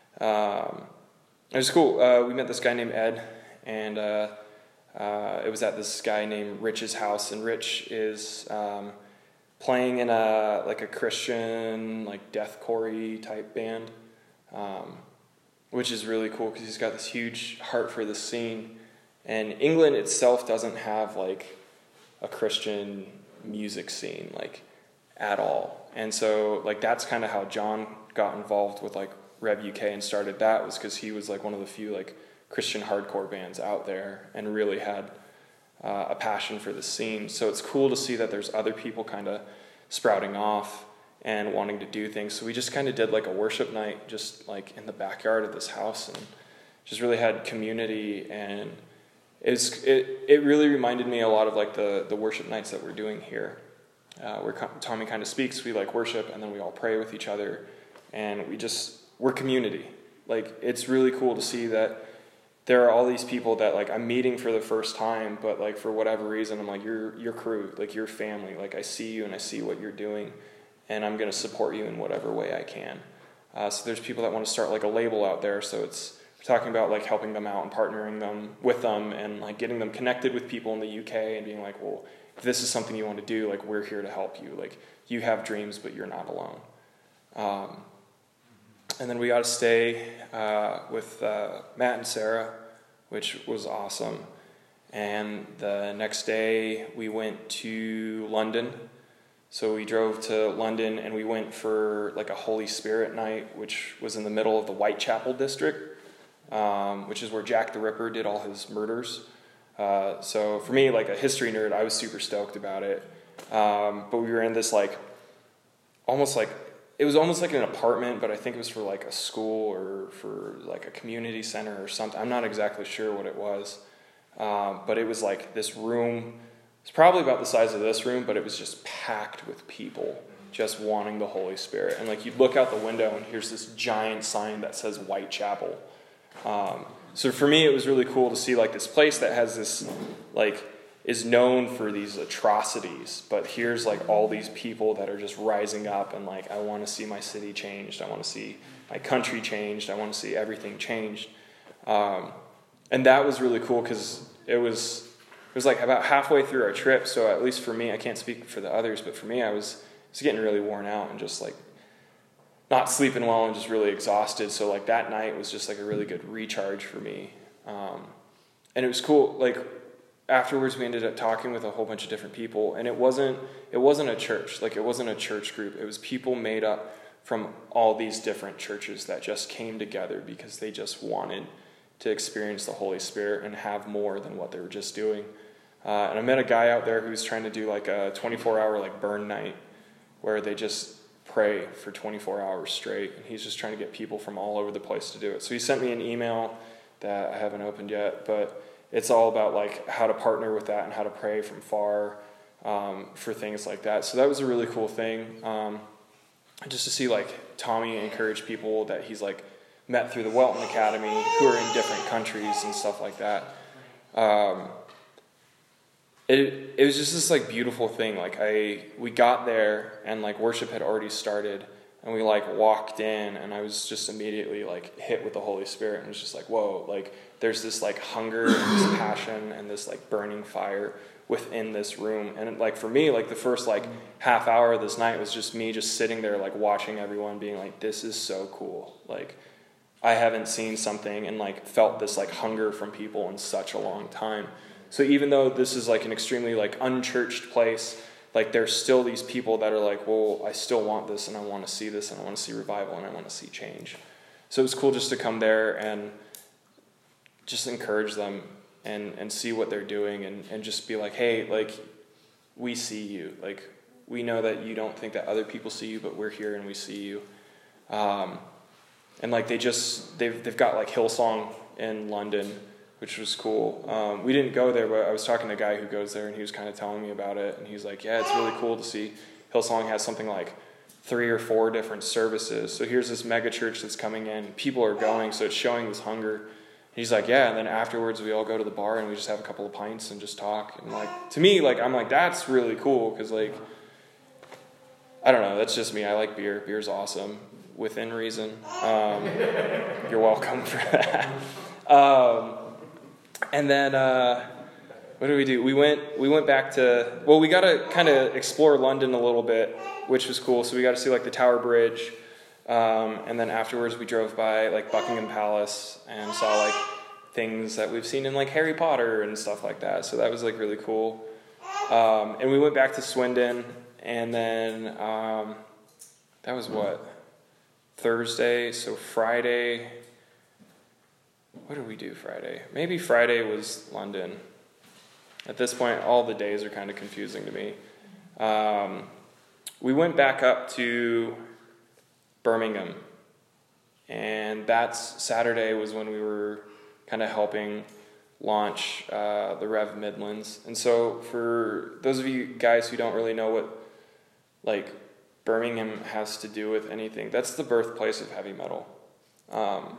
Um, it was cool. Uh, we met this guy named Ed, and uh, uh, it was at this guy named Rich's house. And Rich is um, playing in a like a Christian like deathcore type band, um, which is really cool because he's got this huge heart for the scene. And England itself doesn't have like a Christian music scene like at all. And so like that's kind of how John got involved with like Rev U K and started that, was because he was like one of the few like Christian hardcore bands out there and really had uh, a passion for the scene. So it's cool to see that there's other people kind of sprouting off and wanting to do things. So we just kind of did like a worship night just like in the backyard of this house, and just really had community. And it's it it really reminded me a lot of like the the worship nights that we're doing here, uh, where Tommy kind of speaks. We like worship, and then we all pray with each other, and we just we're community. Like it's really cool to see that there are all these people that like I'm meeting for the first time, but like for whatever reason I'm like, you're your crew, like your family. Like I see you and I see what you're doing, and I'm going to support you in whatever way I can. Uh, so there's people that want to start like a label out there. So it's we're talking about like helping them out and partnering them with them, and like getting them connected with people in the U K and being like, well, if this is something you want to do, like we're here to help you. Like you have dreams, but you're not alone. Um, and then we got to stay uh, with uh, Matt and Sarah, which was awesome. And the next day we went to London. So we drove to London and we went for like a Holy Spirit night, which was in the middle of the Whitechapel district, um, which is where Jack the Ripper did all his murders. Uh, so for me, like a history nerd, I was super stoked about it. Um, but we were in this like, almost like, it was almost like an apartment, but I think it was for like a school or for like a community center or something. I'm not exactly sure what it was. Um, but it was like this room. It's probably about the size of this room, but it was just packed with people just wanting the Holy Spirit. And like you'd look out the window and here's this giant sign that says Whitechapel. Um, so for me, it was really cool to see like this place that has this, like, is known for these atrocities, but here's like all these people that are just rising up and like, I want to see my city changed. I want to see my country changed. I want to see everything changed. Um, and that was really cool because it was, it was like about halfway through our trip. So at least for me, I can't speak for the others, but for me, I was, I was getting really worn out and just like not sleeping well and just really exhausted. So like that night was just like a really good recharge for me. Um, and it was cool. Like, afterwards, we ended up talking with a whole bunch of different people, and it wasn't it wasn't a church. Like, it wasn't a church group. It was people made up from all these different churches that just came together because they just wanted to experience the Holy Spirit and have more than what they were just doing. Uh, and I met a guy out there who's trying to do like a twenty-four hour like burn night where they just pray for twenty-four hours straight, and he's just trying to get people from all over the place to do it. So he sent me an email that I haven't opened yet, but it's all about like how to partner with that and how to pray from far, um, for things like that. So that was a really cool thing. Um, just to see like Tommy encourage people that he's like met through the Welton Academy who are in different countries and stuff like that. Um, it it was just this like beautiful thing. Like I we got there and like worship had already started, and we like walked in, and I was just immediately like hit with the Holy Spirit, and it was just like, whoa, like there's this like hunger and this passion and this like burning fire within this room. And like for me, like the first like half hour of this night was just me just sitting there like watching everyone being like, this is so cool. Like I haven't seen something and like felt this like hunger from people in such a long time. So even though this is like an extremely like unchurched place, like there's still these people that are like, well, I still want this, and I want to see this, and I want to see revival, and I want to see change. So it was cool just to come there and just encourage them and, and see what they're doing, and, and just be like, hey, like, we see you. Like, we know that you don't think that other people see you, but we're here and we see you. Um, and like they just, they've they've got like Hillsong in London, which was cool. Um, we didn't go there, but I was talking to a guy who goes there, and he was kind of telling me about it. And he's like, yeah, it's really cool to see. Hillsong has something like three or four different services. So here's this mega church that's coming in. People are going, so it's showing this hunger. And he's like, yeah, and then afterwards we all go to the bar and we just have a couple of pints and just talk. And like, to me, like, I'm like, that's really cool, because like, I don't know, that's just me. I like beer. Beer's awesome, within reason. Um, you're welcome for that. Um, And then, uh, what did we do? We went we went back to, well, we got to kind of explore London a little bit, which was cool. So we got to see, like, the Tower Bridge. Um, and then afterwards we drove by, like, Buckingham Palace and saw, like, things that we've seen in, like, Harry Potter and stuff like that. So that was, like, really cool. Um, and we went back to Swindon. And then um, that was what? Thursday. So Friday... What did we do Friday? Maybe Friday was London. At this point, all the days are kind of confusing to me. Um, we went back up to Birmingham. And that's Saturday was when we were kind of helping launch uh, the Rev Midlands. And so for those of you guys who don't really know what like Birmingham has to do with anything, that's the birthplace of heavy metal. Um,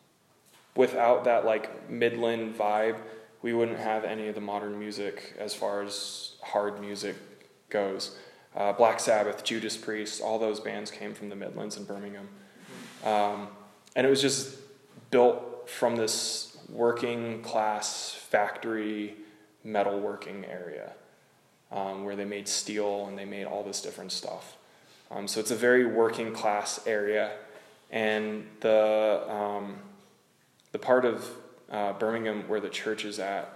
Without that like Midland vibe, we wouldn't have any of the modern music as far as hard music goes. Uh, Black Sabbath, Judas Priest, all those bands came from the Midlands in Birmingham. Um, and it was just built from this working class factory metalworking area um, where they made steel and they made all this different stuff. Um, so it's a very working class area. And the... Um, The part of uh, Birmingham where the church is at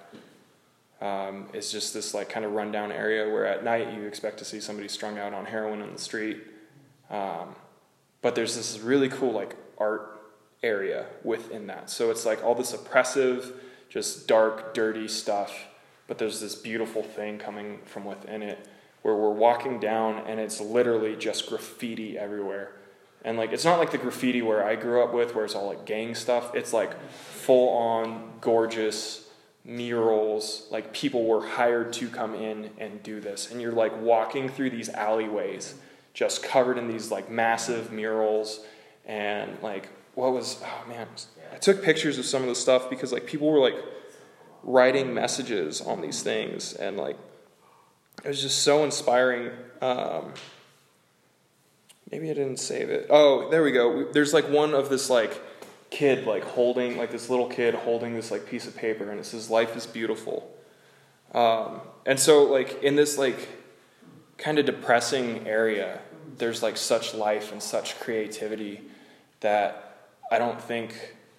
um, is just this like kind of rundown area where at night you expect to see somebody strung out on heroin in the street. Um, but there's this really cool like art area within that. So it's like all this oppressive, just dark, dirty stuff. But there's this beautiful thing coming from within it where we're walking down and it's literally just graffiti everywhere. And, like, it's not like the graffiti where I grew up with, where it's all, like, gang stuff. It's, like, full-on, gorgeous murals. Like, people were hired to come in and do this. And you're, like, walking through these alleyways just covered in these, like, massive murals. And, like, what was... Oh, man. I took pictures of some of the stuff because, like, people were, like, writing messages on these things. And, like, it was just so inspiring. Um... Maybe I didn't save it. Oh, there we go. There's like one of this like kid like holding, like this little kid holding this like piece of paper, and it says, "Life is beautiful." Um, and so like in this like kind of depressing area, there's like such life and such creativity that I don't think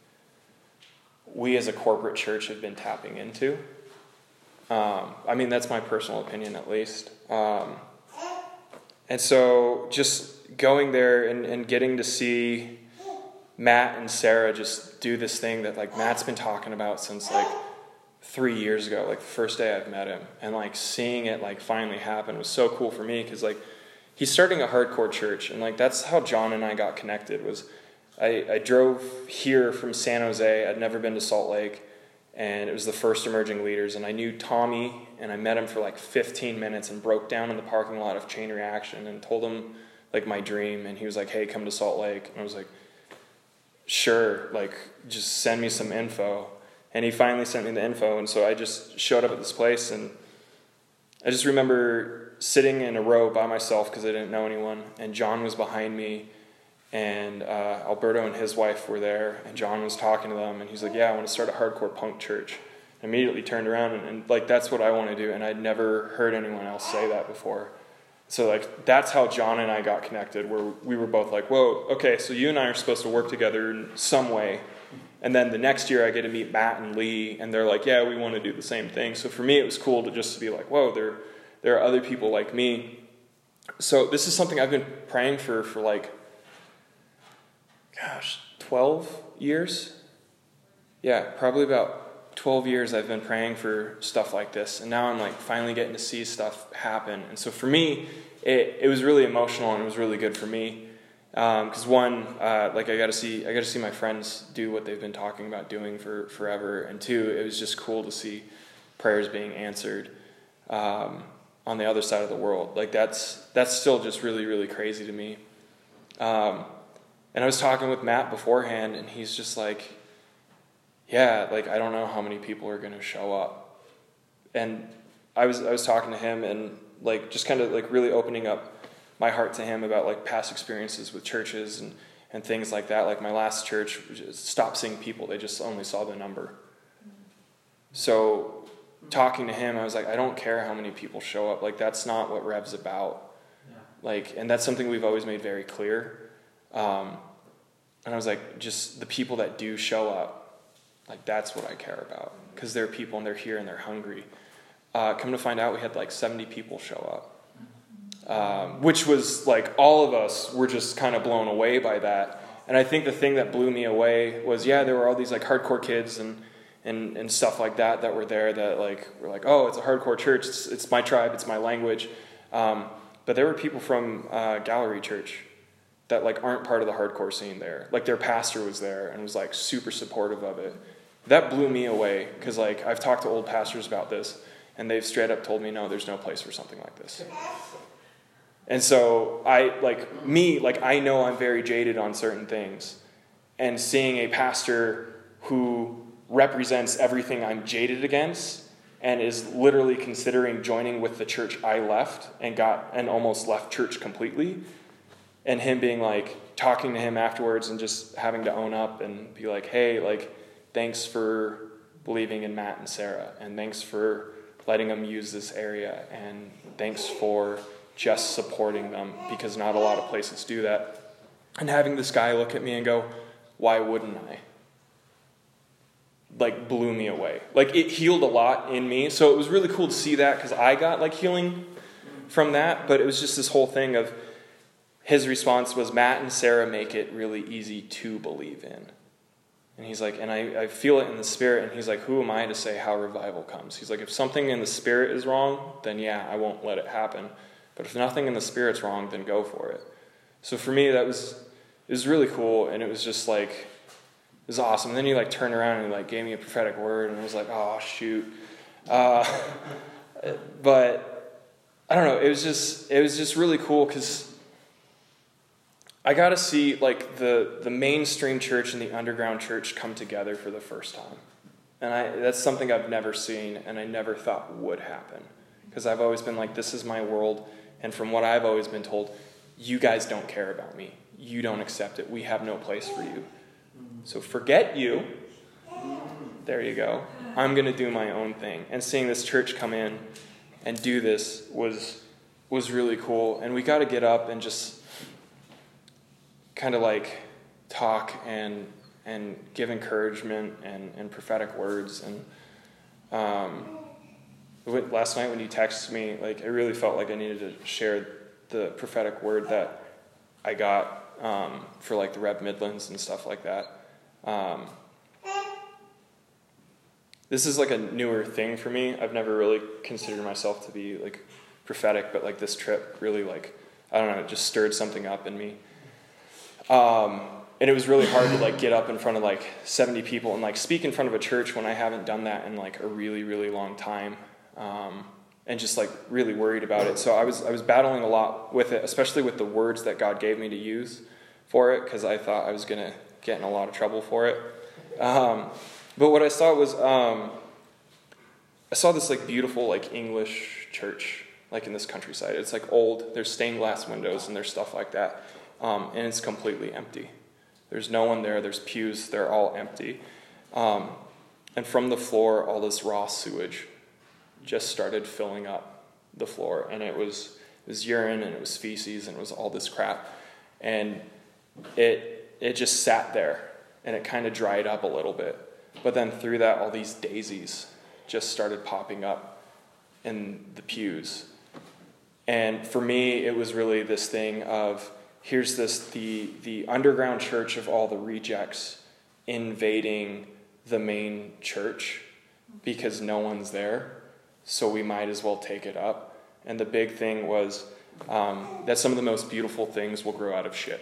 we as a corporate church have been tapping into. Um, I mean, that's my personal opinion at least. Um, and so just going there and, and getting to see Matt and Sarah just do this thing that like Matt's been talking about since like three years ago, like the first day I've met him, and like seeing it like finally happen was so cool for me because like he's starting a hardcore church, and like that's how John and I got connected. Was I, I drove here from San Jose. I'd never been to Salt Lake, and it was the first Emerging Leaders, and I knew Tommy, and I met him for like fifteen minutes and broke down in the parking lot of Chain Reaction and told him like my dream, and he was like, hey, come to Salt Lake. And I was like, sure, like just send me some info. And he finally sent me the info, and so I just showed up at this place, and I just remember sitting in a row by myself because I didn't know anyone, and John was behind me, and uh, Alberto and his wife were there, and John was talking to them, and he's like, yeah, I want to start a hardcore punk church. I immediately turned around, and, and like, that's what I want to do, and I'd never heard anyone else say that before. So like, that's how John and I got connected, where we were both like, whoa, okay, so you and I are supposed to work together in some way. And then the next year I get to meet Matt and Lee, and they're like, yeah, we want to do the same thing. So for me, it was cool to just be like, whoa, there, there are other people like me. So this is something I've been praying for for like, gosh, twelve years? Yeah, probably about twelve years I've been praying for stuff like this. And now I'm like finally getting to see stuff happen. And so for me, it, it was really emotional, and it was really good for me. Because um, one, uh, like I got to see, I got to see my friends do what they've been talking about doing for forever, and two, it was just cool to see prayers being answered um, on the other side of the world. Like that's that's still just really really crazy to me. Um, and I was talking with Matt beforehand, and he's just like, yeah, like I don't know how many people are going to show up. And I was I was talking to him, and like just kind of like really opening up my heart to him about like past experiences with churches and, and things like that. Like my last church stopped seeing people. They just only saw the number. So talking to him, I was like, I don't care how many people show up. Like that's not what Rev's about. Yeah. Like, and that's something we've always made very clear. Um, and I was like, just the people that do show up, like that's what I care about. Because they're people and they're here and they're hungry. Uh, come to find out, we had like seventy people show up. Um, which was like all of us were just kind of blown away by that. And I think the thing that blew me away was, yeah, there were all these like hardcore kids and and, and stuff like that that were there that like were like, oh, it's a hardcore church. It's, it's my tribe. It's my language. Um, but there were people from uh, Gallery Church that like aren't part of the hardcore scene there. Like their pastor was there and was like super supportive of it. That blew me away because like I've talked to old pastors about this, and they've straight up told me, no, there's no place for something like this. And so I, like me, like I know I'm very jaded on certain things. And seeing a pastor who represents everything I'm jaded against and is literally considering joining with the church I left and got and almost left church completely, and him being like, talking to him afterwards and just having to own up and be like, hey, like, thanks for believing in Matt and Sarah, and thanks for letting them use this area, and thanks for just supporting them, because not a lot of places do that. And having this guy look at me and go, why wouldn't I? Like blew me away. Like it healed a lot in me. So it was really cool to see that, because I got like healing from that. But it was just this whole thing of his response was, Matt and Sarah make it really easy to believe in. And he's like, and I, I feel it in the spirit. And he's like, who am I to say how revival comes? He's like, if something in the spirit is wrong, then yeah, I won't let it happen. But if nothing in the spirit's wrong, then go for it. So for me, that was, it was really cool. And it was just like, it was awesome. And then he like turned around and he like gave me a prophetic word. And I was like, oh, shoot. Uh, but I don't know. It was just, it was just really cool, because I got to see like the, the mainstream church and the underground church come together for the first time. And I, that's something I've never seen and I never thought would happen. Because I've always been like, this is my world. And from what I've always been told, you guys don't care about me. You don't accept it. We have no place for you. So forget you. There you go. I'm going to do my own thing. And seeing this church come in and do this was was really cool. And we got to get up and just kind of like talk and and give encouragement and, and prophetic words. And um last night when you texted me, like I really felt like I needed to share the prophetic word that I got um, for like the Rev Midlands and stuff like that. Um, this is like a newer thing for me. I've never really considered myself to be like prophetic, but like this trip really like, I don't know, it just stirred something up in me. Um, and it was really hard to like get up in front of like seventy people and like speak in front of a church when I haven't done that in like a really, really long time. Um, and just like really worried about it. So I was I was battling a lot with it, especially with the words that God gave me to use for it, because I thought I was going to get in a lot of trouble for it. Um, but what I saw was, um, I saw this like beautiful like English church, like in this countryside. It's like old, there's stained glass windows and there's stuff like that. Um, and it's completely empty. There's no one there, there's pews, they're all empty. Um, and from the floor, all this raw sewage just started filling up the floor, and it was it was urine and it was feces and it was all this crap, and it it just sat there and it kind of dried up a little bit, but then through that all these daisies just started popping up in the pews. And for me it was really this thing of here's this the the underground church of all the rejects invading the main church because no one's there. So we might as well take it up. And the big thing was um, that some of the most beautiful things will grow out of shit.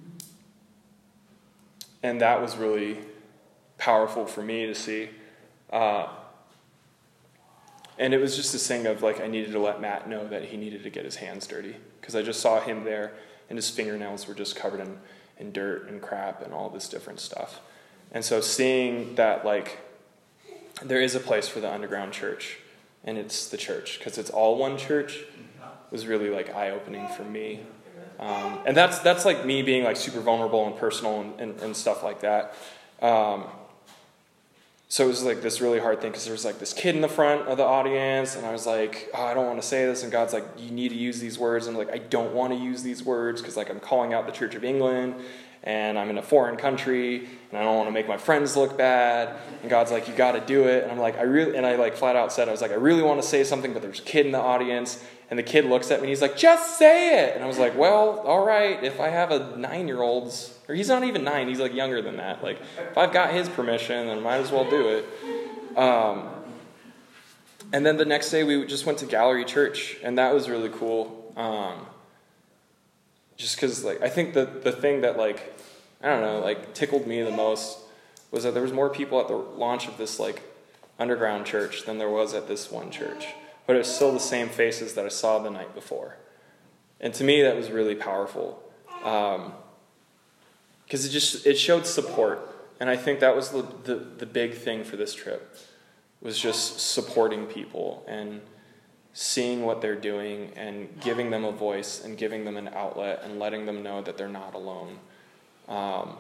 And that was really powerful for me to see. Uh, and it was just this thing of like I needed to let Matt know that he needed to get his hands dirty. Because I just saw him there and his fingernails were just covered in, in dirt and crap and all this different stuff. And so seeing that like there is a place for the underground church, and it's the church, because it's all one church, was really like eye-opening for me. Um, and that's that's like me being like super vulnerable and personal and, and, and stuff like that. Um, so it was like this really hard thing, because there was like this kid in the front of the audience, and I was like, oh, I don't want to say this, and God's like, you need to use these words. And I'm like, I don't want to use these words, because like I'm calling out the Church of England, and I'm in a foreign country, and I don't want to make my friends look bad. And God's like, you got to do it. And I'm like, I really, and I like flat out said, I was like, I really want to say something, but there's a kid in the audience. And the kid looks at me and he's like, just say it. And I was like, well, all right, if I have a nine-year-old's, or he's not even nine, he's like younger than that. Like, if I've got his permission, then I might as well do it. Um, and then the next day we just went to Gallery Church, and that was really cool. Um, just because, like, I think the, the thing that, like, I don't know, like, tickled me the most was that there was more people at the launch of this, like, underground church than there was at this one church. But it was still the same faces that I saw the night before. And to me, that was really powerful. Um, because it just, it showed support. And I think that was the, the, the big thing for this trip, was just supporting people and seeing what they're doing and giving them a voice and giving them an outlet and letting them know that they're not alone. Um,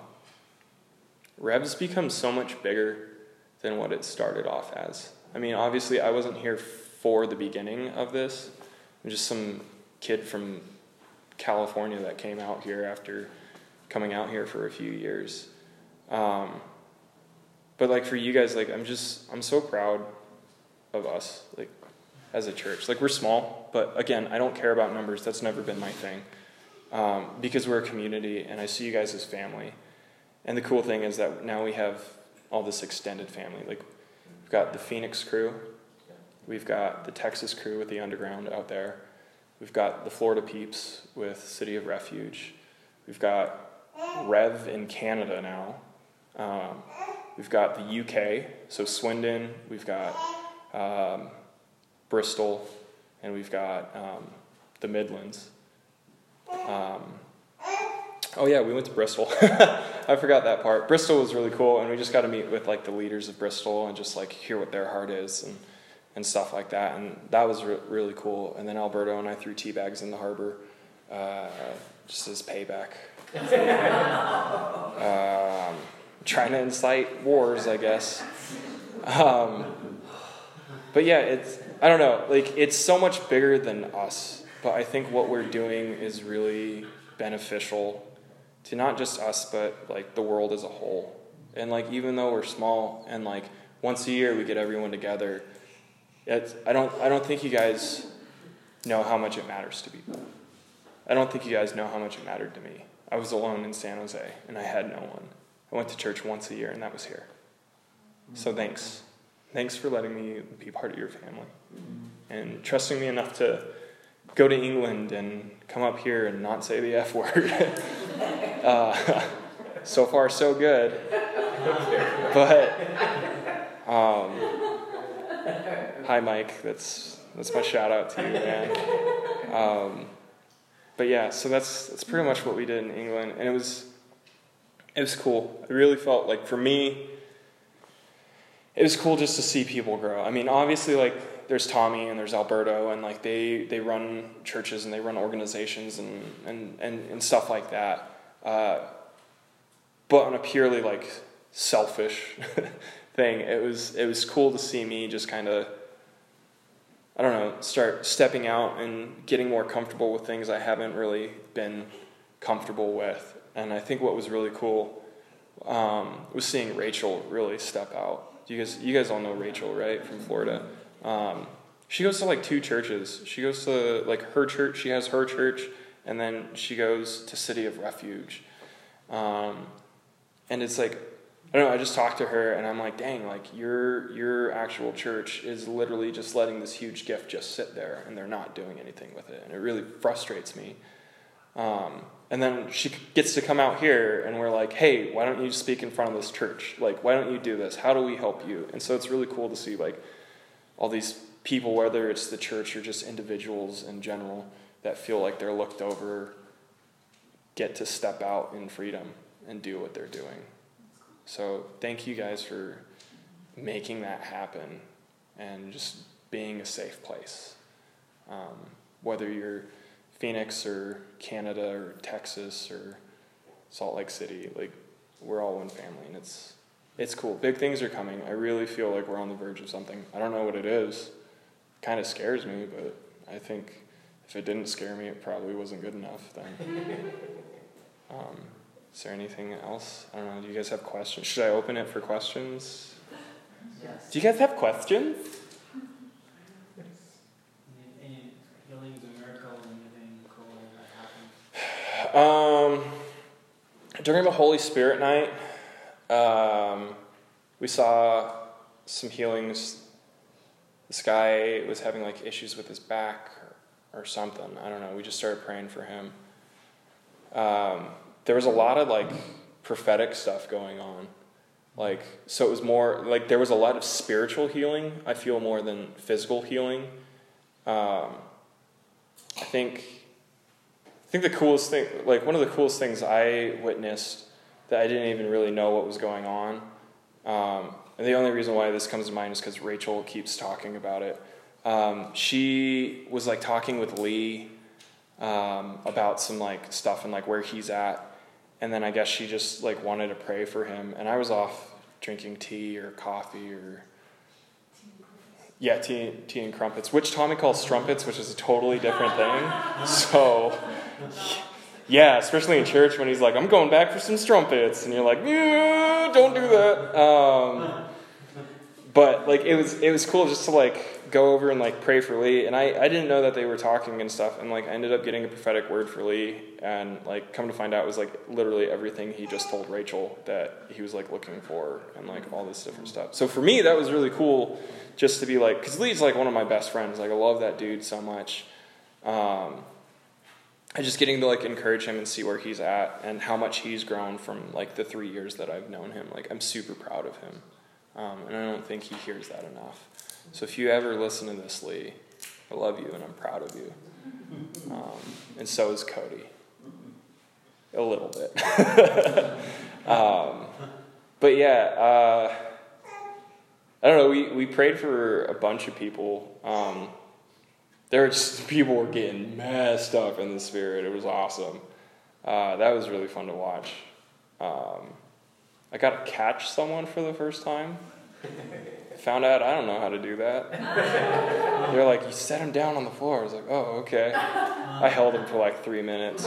Rev's become so much bigger than what it started off as. I mean, obviously, I wasn't here for the beginning of this. I'm just some kid from California that came out here after coming out here for a few years. Um, but like for you guys, like I'm just, I'm so proud of us, like as a church. Like we're small, but again, I don't care about numbers. That's never been my thing. Um, because we're a community and I see you guys as family. And the cool thing is that now we have all this extended family. Like we've got the Phoenix crew. We've got the Texas crew with the Underground out there. We've got the Florida peeps with City of Refuge. We've got Rev in Canada now. Um, we've got the U K, so Swindon. We've got um, Bristol, and we've got um, the Midlands. Um, oh yeah, we went to Bristol. I forgot that part. Bristol was really cool, and we just got to meet with like the leaders of Bristol and just like hear what their heart is and and stuff like that, and that was re- really cool. And then Alberto and I threw tea bags in the harbor, uh, just as payback. um, trying to incite wars, I guess. Um, but yeah, it's, I don't know, like it's so much bigger than us, but I think what we're doing is really beneficial to not just us, but like the world as a whole. And like, even though we're small and like once a year we get everyone together, It's, I don't I don't think you guys know how much it matters to people. I don't think you guys know how much it mattered to me. I was alone in San Jose, and I had no one. I went to church once a year, and that was here. So thanks. Thanks for letting me be part of your family. And trusting me enough to go to England and come up here and not say the F word. uh, so far so good. But um, hi, Mike. That's that's my shout out to you, man. Um, but yeah, so that's that's pretty much what we did in England, and it was it was cool. I really felt like for me, it was cool just to see people grow. I mean, obviously, like there's Tommy and there's Alberto, and like they they run churches and they run organizations and and and, and stuff like that. Uh, but on a purely like selfish thing, it was it was cool to see me just kind of, I don't know, start stepping out and getting more comfortable with things I haven't really been comfortable with. And I think what was really cool um, was seeing Rachel really step out. You guys, you guys all know Rachel, right, from Florida. Um, she goes to like two churches. She goes to like her church. She has her church, and then she goes to City of Refuge. Um, and it's like, I don't know, I just talked to her and I'm like, dang, like your your actual church is literally just letting this huge gift just sit there and they're not doing anything with it. And it really frustrates me. Um, and then she gets to come out here and we're like, hey, why don't you speak in front of this church? Like, why don't you do this? How do we help you? And so it's really cool to see like all these people, whether it's the church or just individuals in general, that feel like they're looked over, get to step out in freedom and do what they're doing. So thank you guys for making that happen and just being a safe place. Um, whether you're Phoenix or Canada or Texas or Salt Lake City, like we're all one family, and it's it's cool. Big things are coming. I really feel like we're on the verge of something. I don't know what it is. It kind of scares me, but I think if it didn't scare me, it probably wasn't good enough then. Um, is there anything else? I don't know. Do you guys have questions? Should I open it for questions? Yes. Do you guys have questions? Any healings or miracles, anything cool that happened? Um, during the Holy Spirit night, um, we saw some healings. This guy was having like issues with his back or, or something. I don't know. We just started praying for him. Um, there was a lot of like prophetic stuff going on. Like, so it was more like there was a lot of spiritual healing, I feel, more than physical healing. Um, I think, I think the coolest thing, like one of the coolest things I witnessed that I didn't even really know what was going on. Um, and the only reason why this comes to mind is because Rachel keeps talking about it. Um, she was like talking with Lee um, about some like stuff and like where he's at. And then I guess she just like wanted to pray for him. And I was off drinking tea or coffee or, yeah, tea, tea and crumpets, which Tommy calls strumpets, which is a totally different thing. So, yeah, especially in church when he's like, I'm going back for some strumpets. And you're like, yeah, don't do that. Um, but like, it was, it was cool just to like go over and like pray for Lee. And I, I didn't know that they were talking and stuff. And like, I ended up getting a prophetic word for Lee. And like, come to find out, it was like literally everything he just told Rachel that he was like looking for and like all this different stuff. So for me, that was really cool just to be like, because Lee's like one of my best friends. Like, I love that dude so much. Um, I just getting to like encourage him and see where he's at and how much he's grown from like the three years that I've known him. Like, I'm super proud of him. Um, and I don't think he hears that enough. So if you ever listen to this, Lee, I love you and I'm proud of you. Um, and so is Cody. A little bit. um, but yeah, uh, I don't know, we, we prayed for a bunch of people. Um, there were just, people were getting messed up in the spirit. It was awesome. Uh, that was really fun to watch. Um, I got to catch someone for the first time. Found out I don't know how to do that. They're like, you set him down on the floor. I was like, oh, okay. I held him for like three minutes.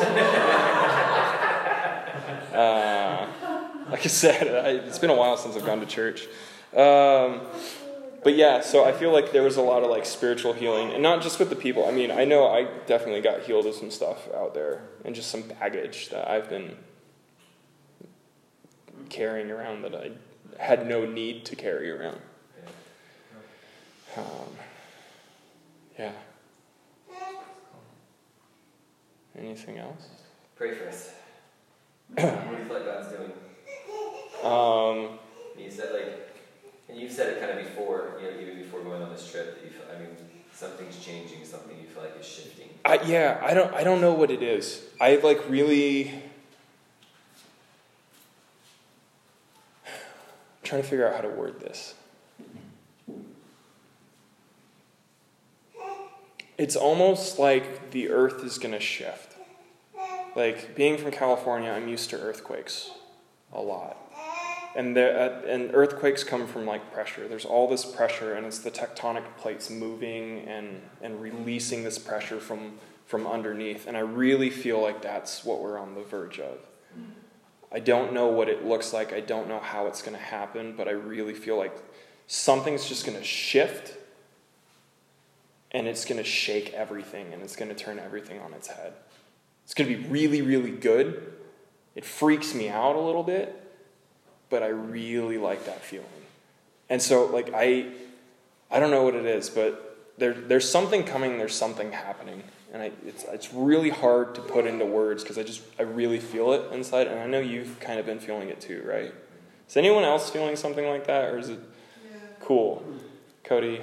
Uh, like I said, I, it's been a while since I've gone to church. Um, but yeah, so I feel like there was a lot of like spiritual healing, and not just with the people. I mean, I know I definitely got healed of some stuff out there, and just some baggage that I've been carrying around that I had no need to carry around. Um, yeah. Anything else? Pray for us. What do you feel like God's doing? Um, You said like, and you've said it kind of before, you know, even before going on this trip, that you feel, I mean, something's changing, something you feel like is shifting. I, yeah, I don't, I don't know what it is. I like really I'm trying to figure out how to word this. It's almost like the earth is going to shift. Like, being from California, I'm used to earthquakes a lot. And there, uh, and earthquakes come from, like, pressure. There's all this pressure, and it's the tectonic plates moving and, and releasing this pressure from, from underneath. And I really feel like that's what we're on the verge of. I don't know what it looks like. I don't know how it's going to happen, but I really feel like something's just going to shift, and it's going to shake everything, and it's going to turn everything on its head. It's going to be really, really good. It freaks me out a little bit, but I really like that feeling. And so, like, I I don't know what it is, but there there's something coming, there's something happening. And I, it's it's really hard to put into words because I just, I really feel it inside. And I know you've kind of been feeling it too, right? Is anyone else feeling something like that? Or is it cool? Cody?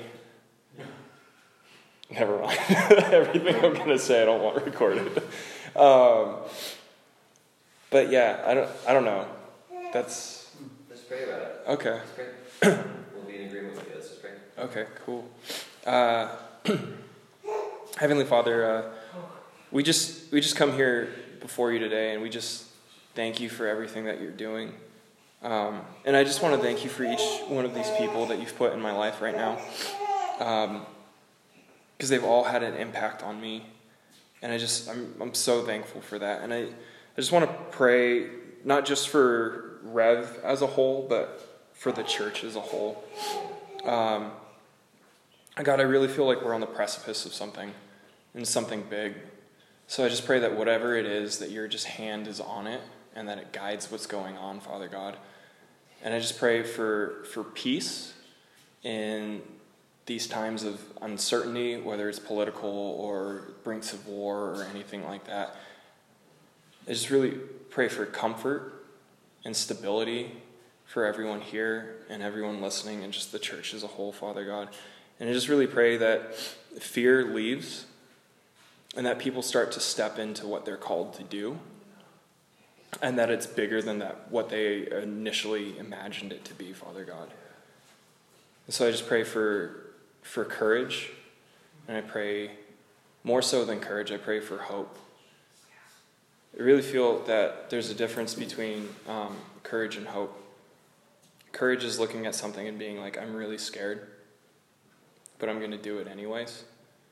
Never mind. Everything I'm going to say I don't want recorded. Um, but yeah, I don't, I don't know. That's... Let's pray about it. Okay. Let's pray. We'll be in agreement with you. Let's just pray. Okay, cool. Uh, Heavenly Father, uh, we just we just come here before you today, and we just thank you for everything that you're doing. Um, and I just want to thank you for each one of these people that you've put in my life right now, um, because they've all had an impact on me, and I just I'm I'm so thankful for that. And I I just want to pray not just for Rev as a whole, but for the church as a whole. Um, God, I really feel like we're on the precipice of something, and something big. So I just pray that whatever it is, that your just hand is on it, and that it guides what's going on, Father God. And I just pray for, for peace in these times of uncertainty, whether it's political or brinks of war or anything like that. I just really pray for comfort and stability for everyone here and everyone listening, and just the church as a whole, Father God. And I just really pray that fear leaves, and that people start to step into what they're called to do, and that it's bigger than that what they initially imagined it to be, Father God. And so I just pray for for courage, and I pray more so than courage, I pray for hope. I really feel that there's a difference between um, courage and hope. Courage is looking at something and being like, I'm really scared, but I'm going to do it anyways.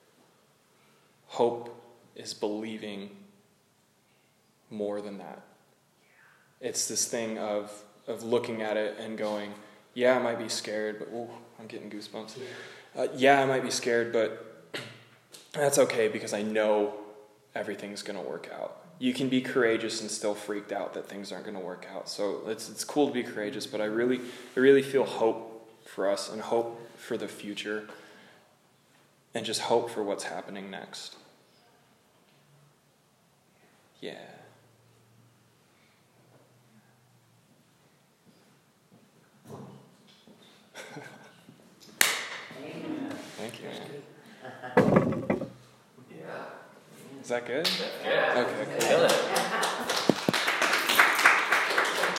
Hope is believing more than that. It's this thing of of looking at it and going, yeah, I might be scared, but ooh, I'm getting goosebumps. Uh, yeah, I might be scared, but that's okay because I know everything's going to work out. You can be courageous and still freaked out that things aren't going to work out. So it's it's cool to be courageous, but I really I really feel hope for us, and hope for the future, and just hope for what's happening next. Yeah. Thank you, man. Yeah. Is that good? Yeah. Okay, cool.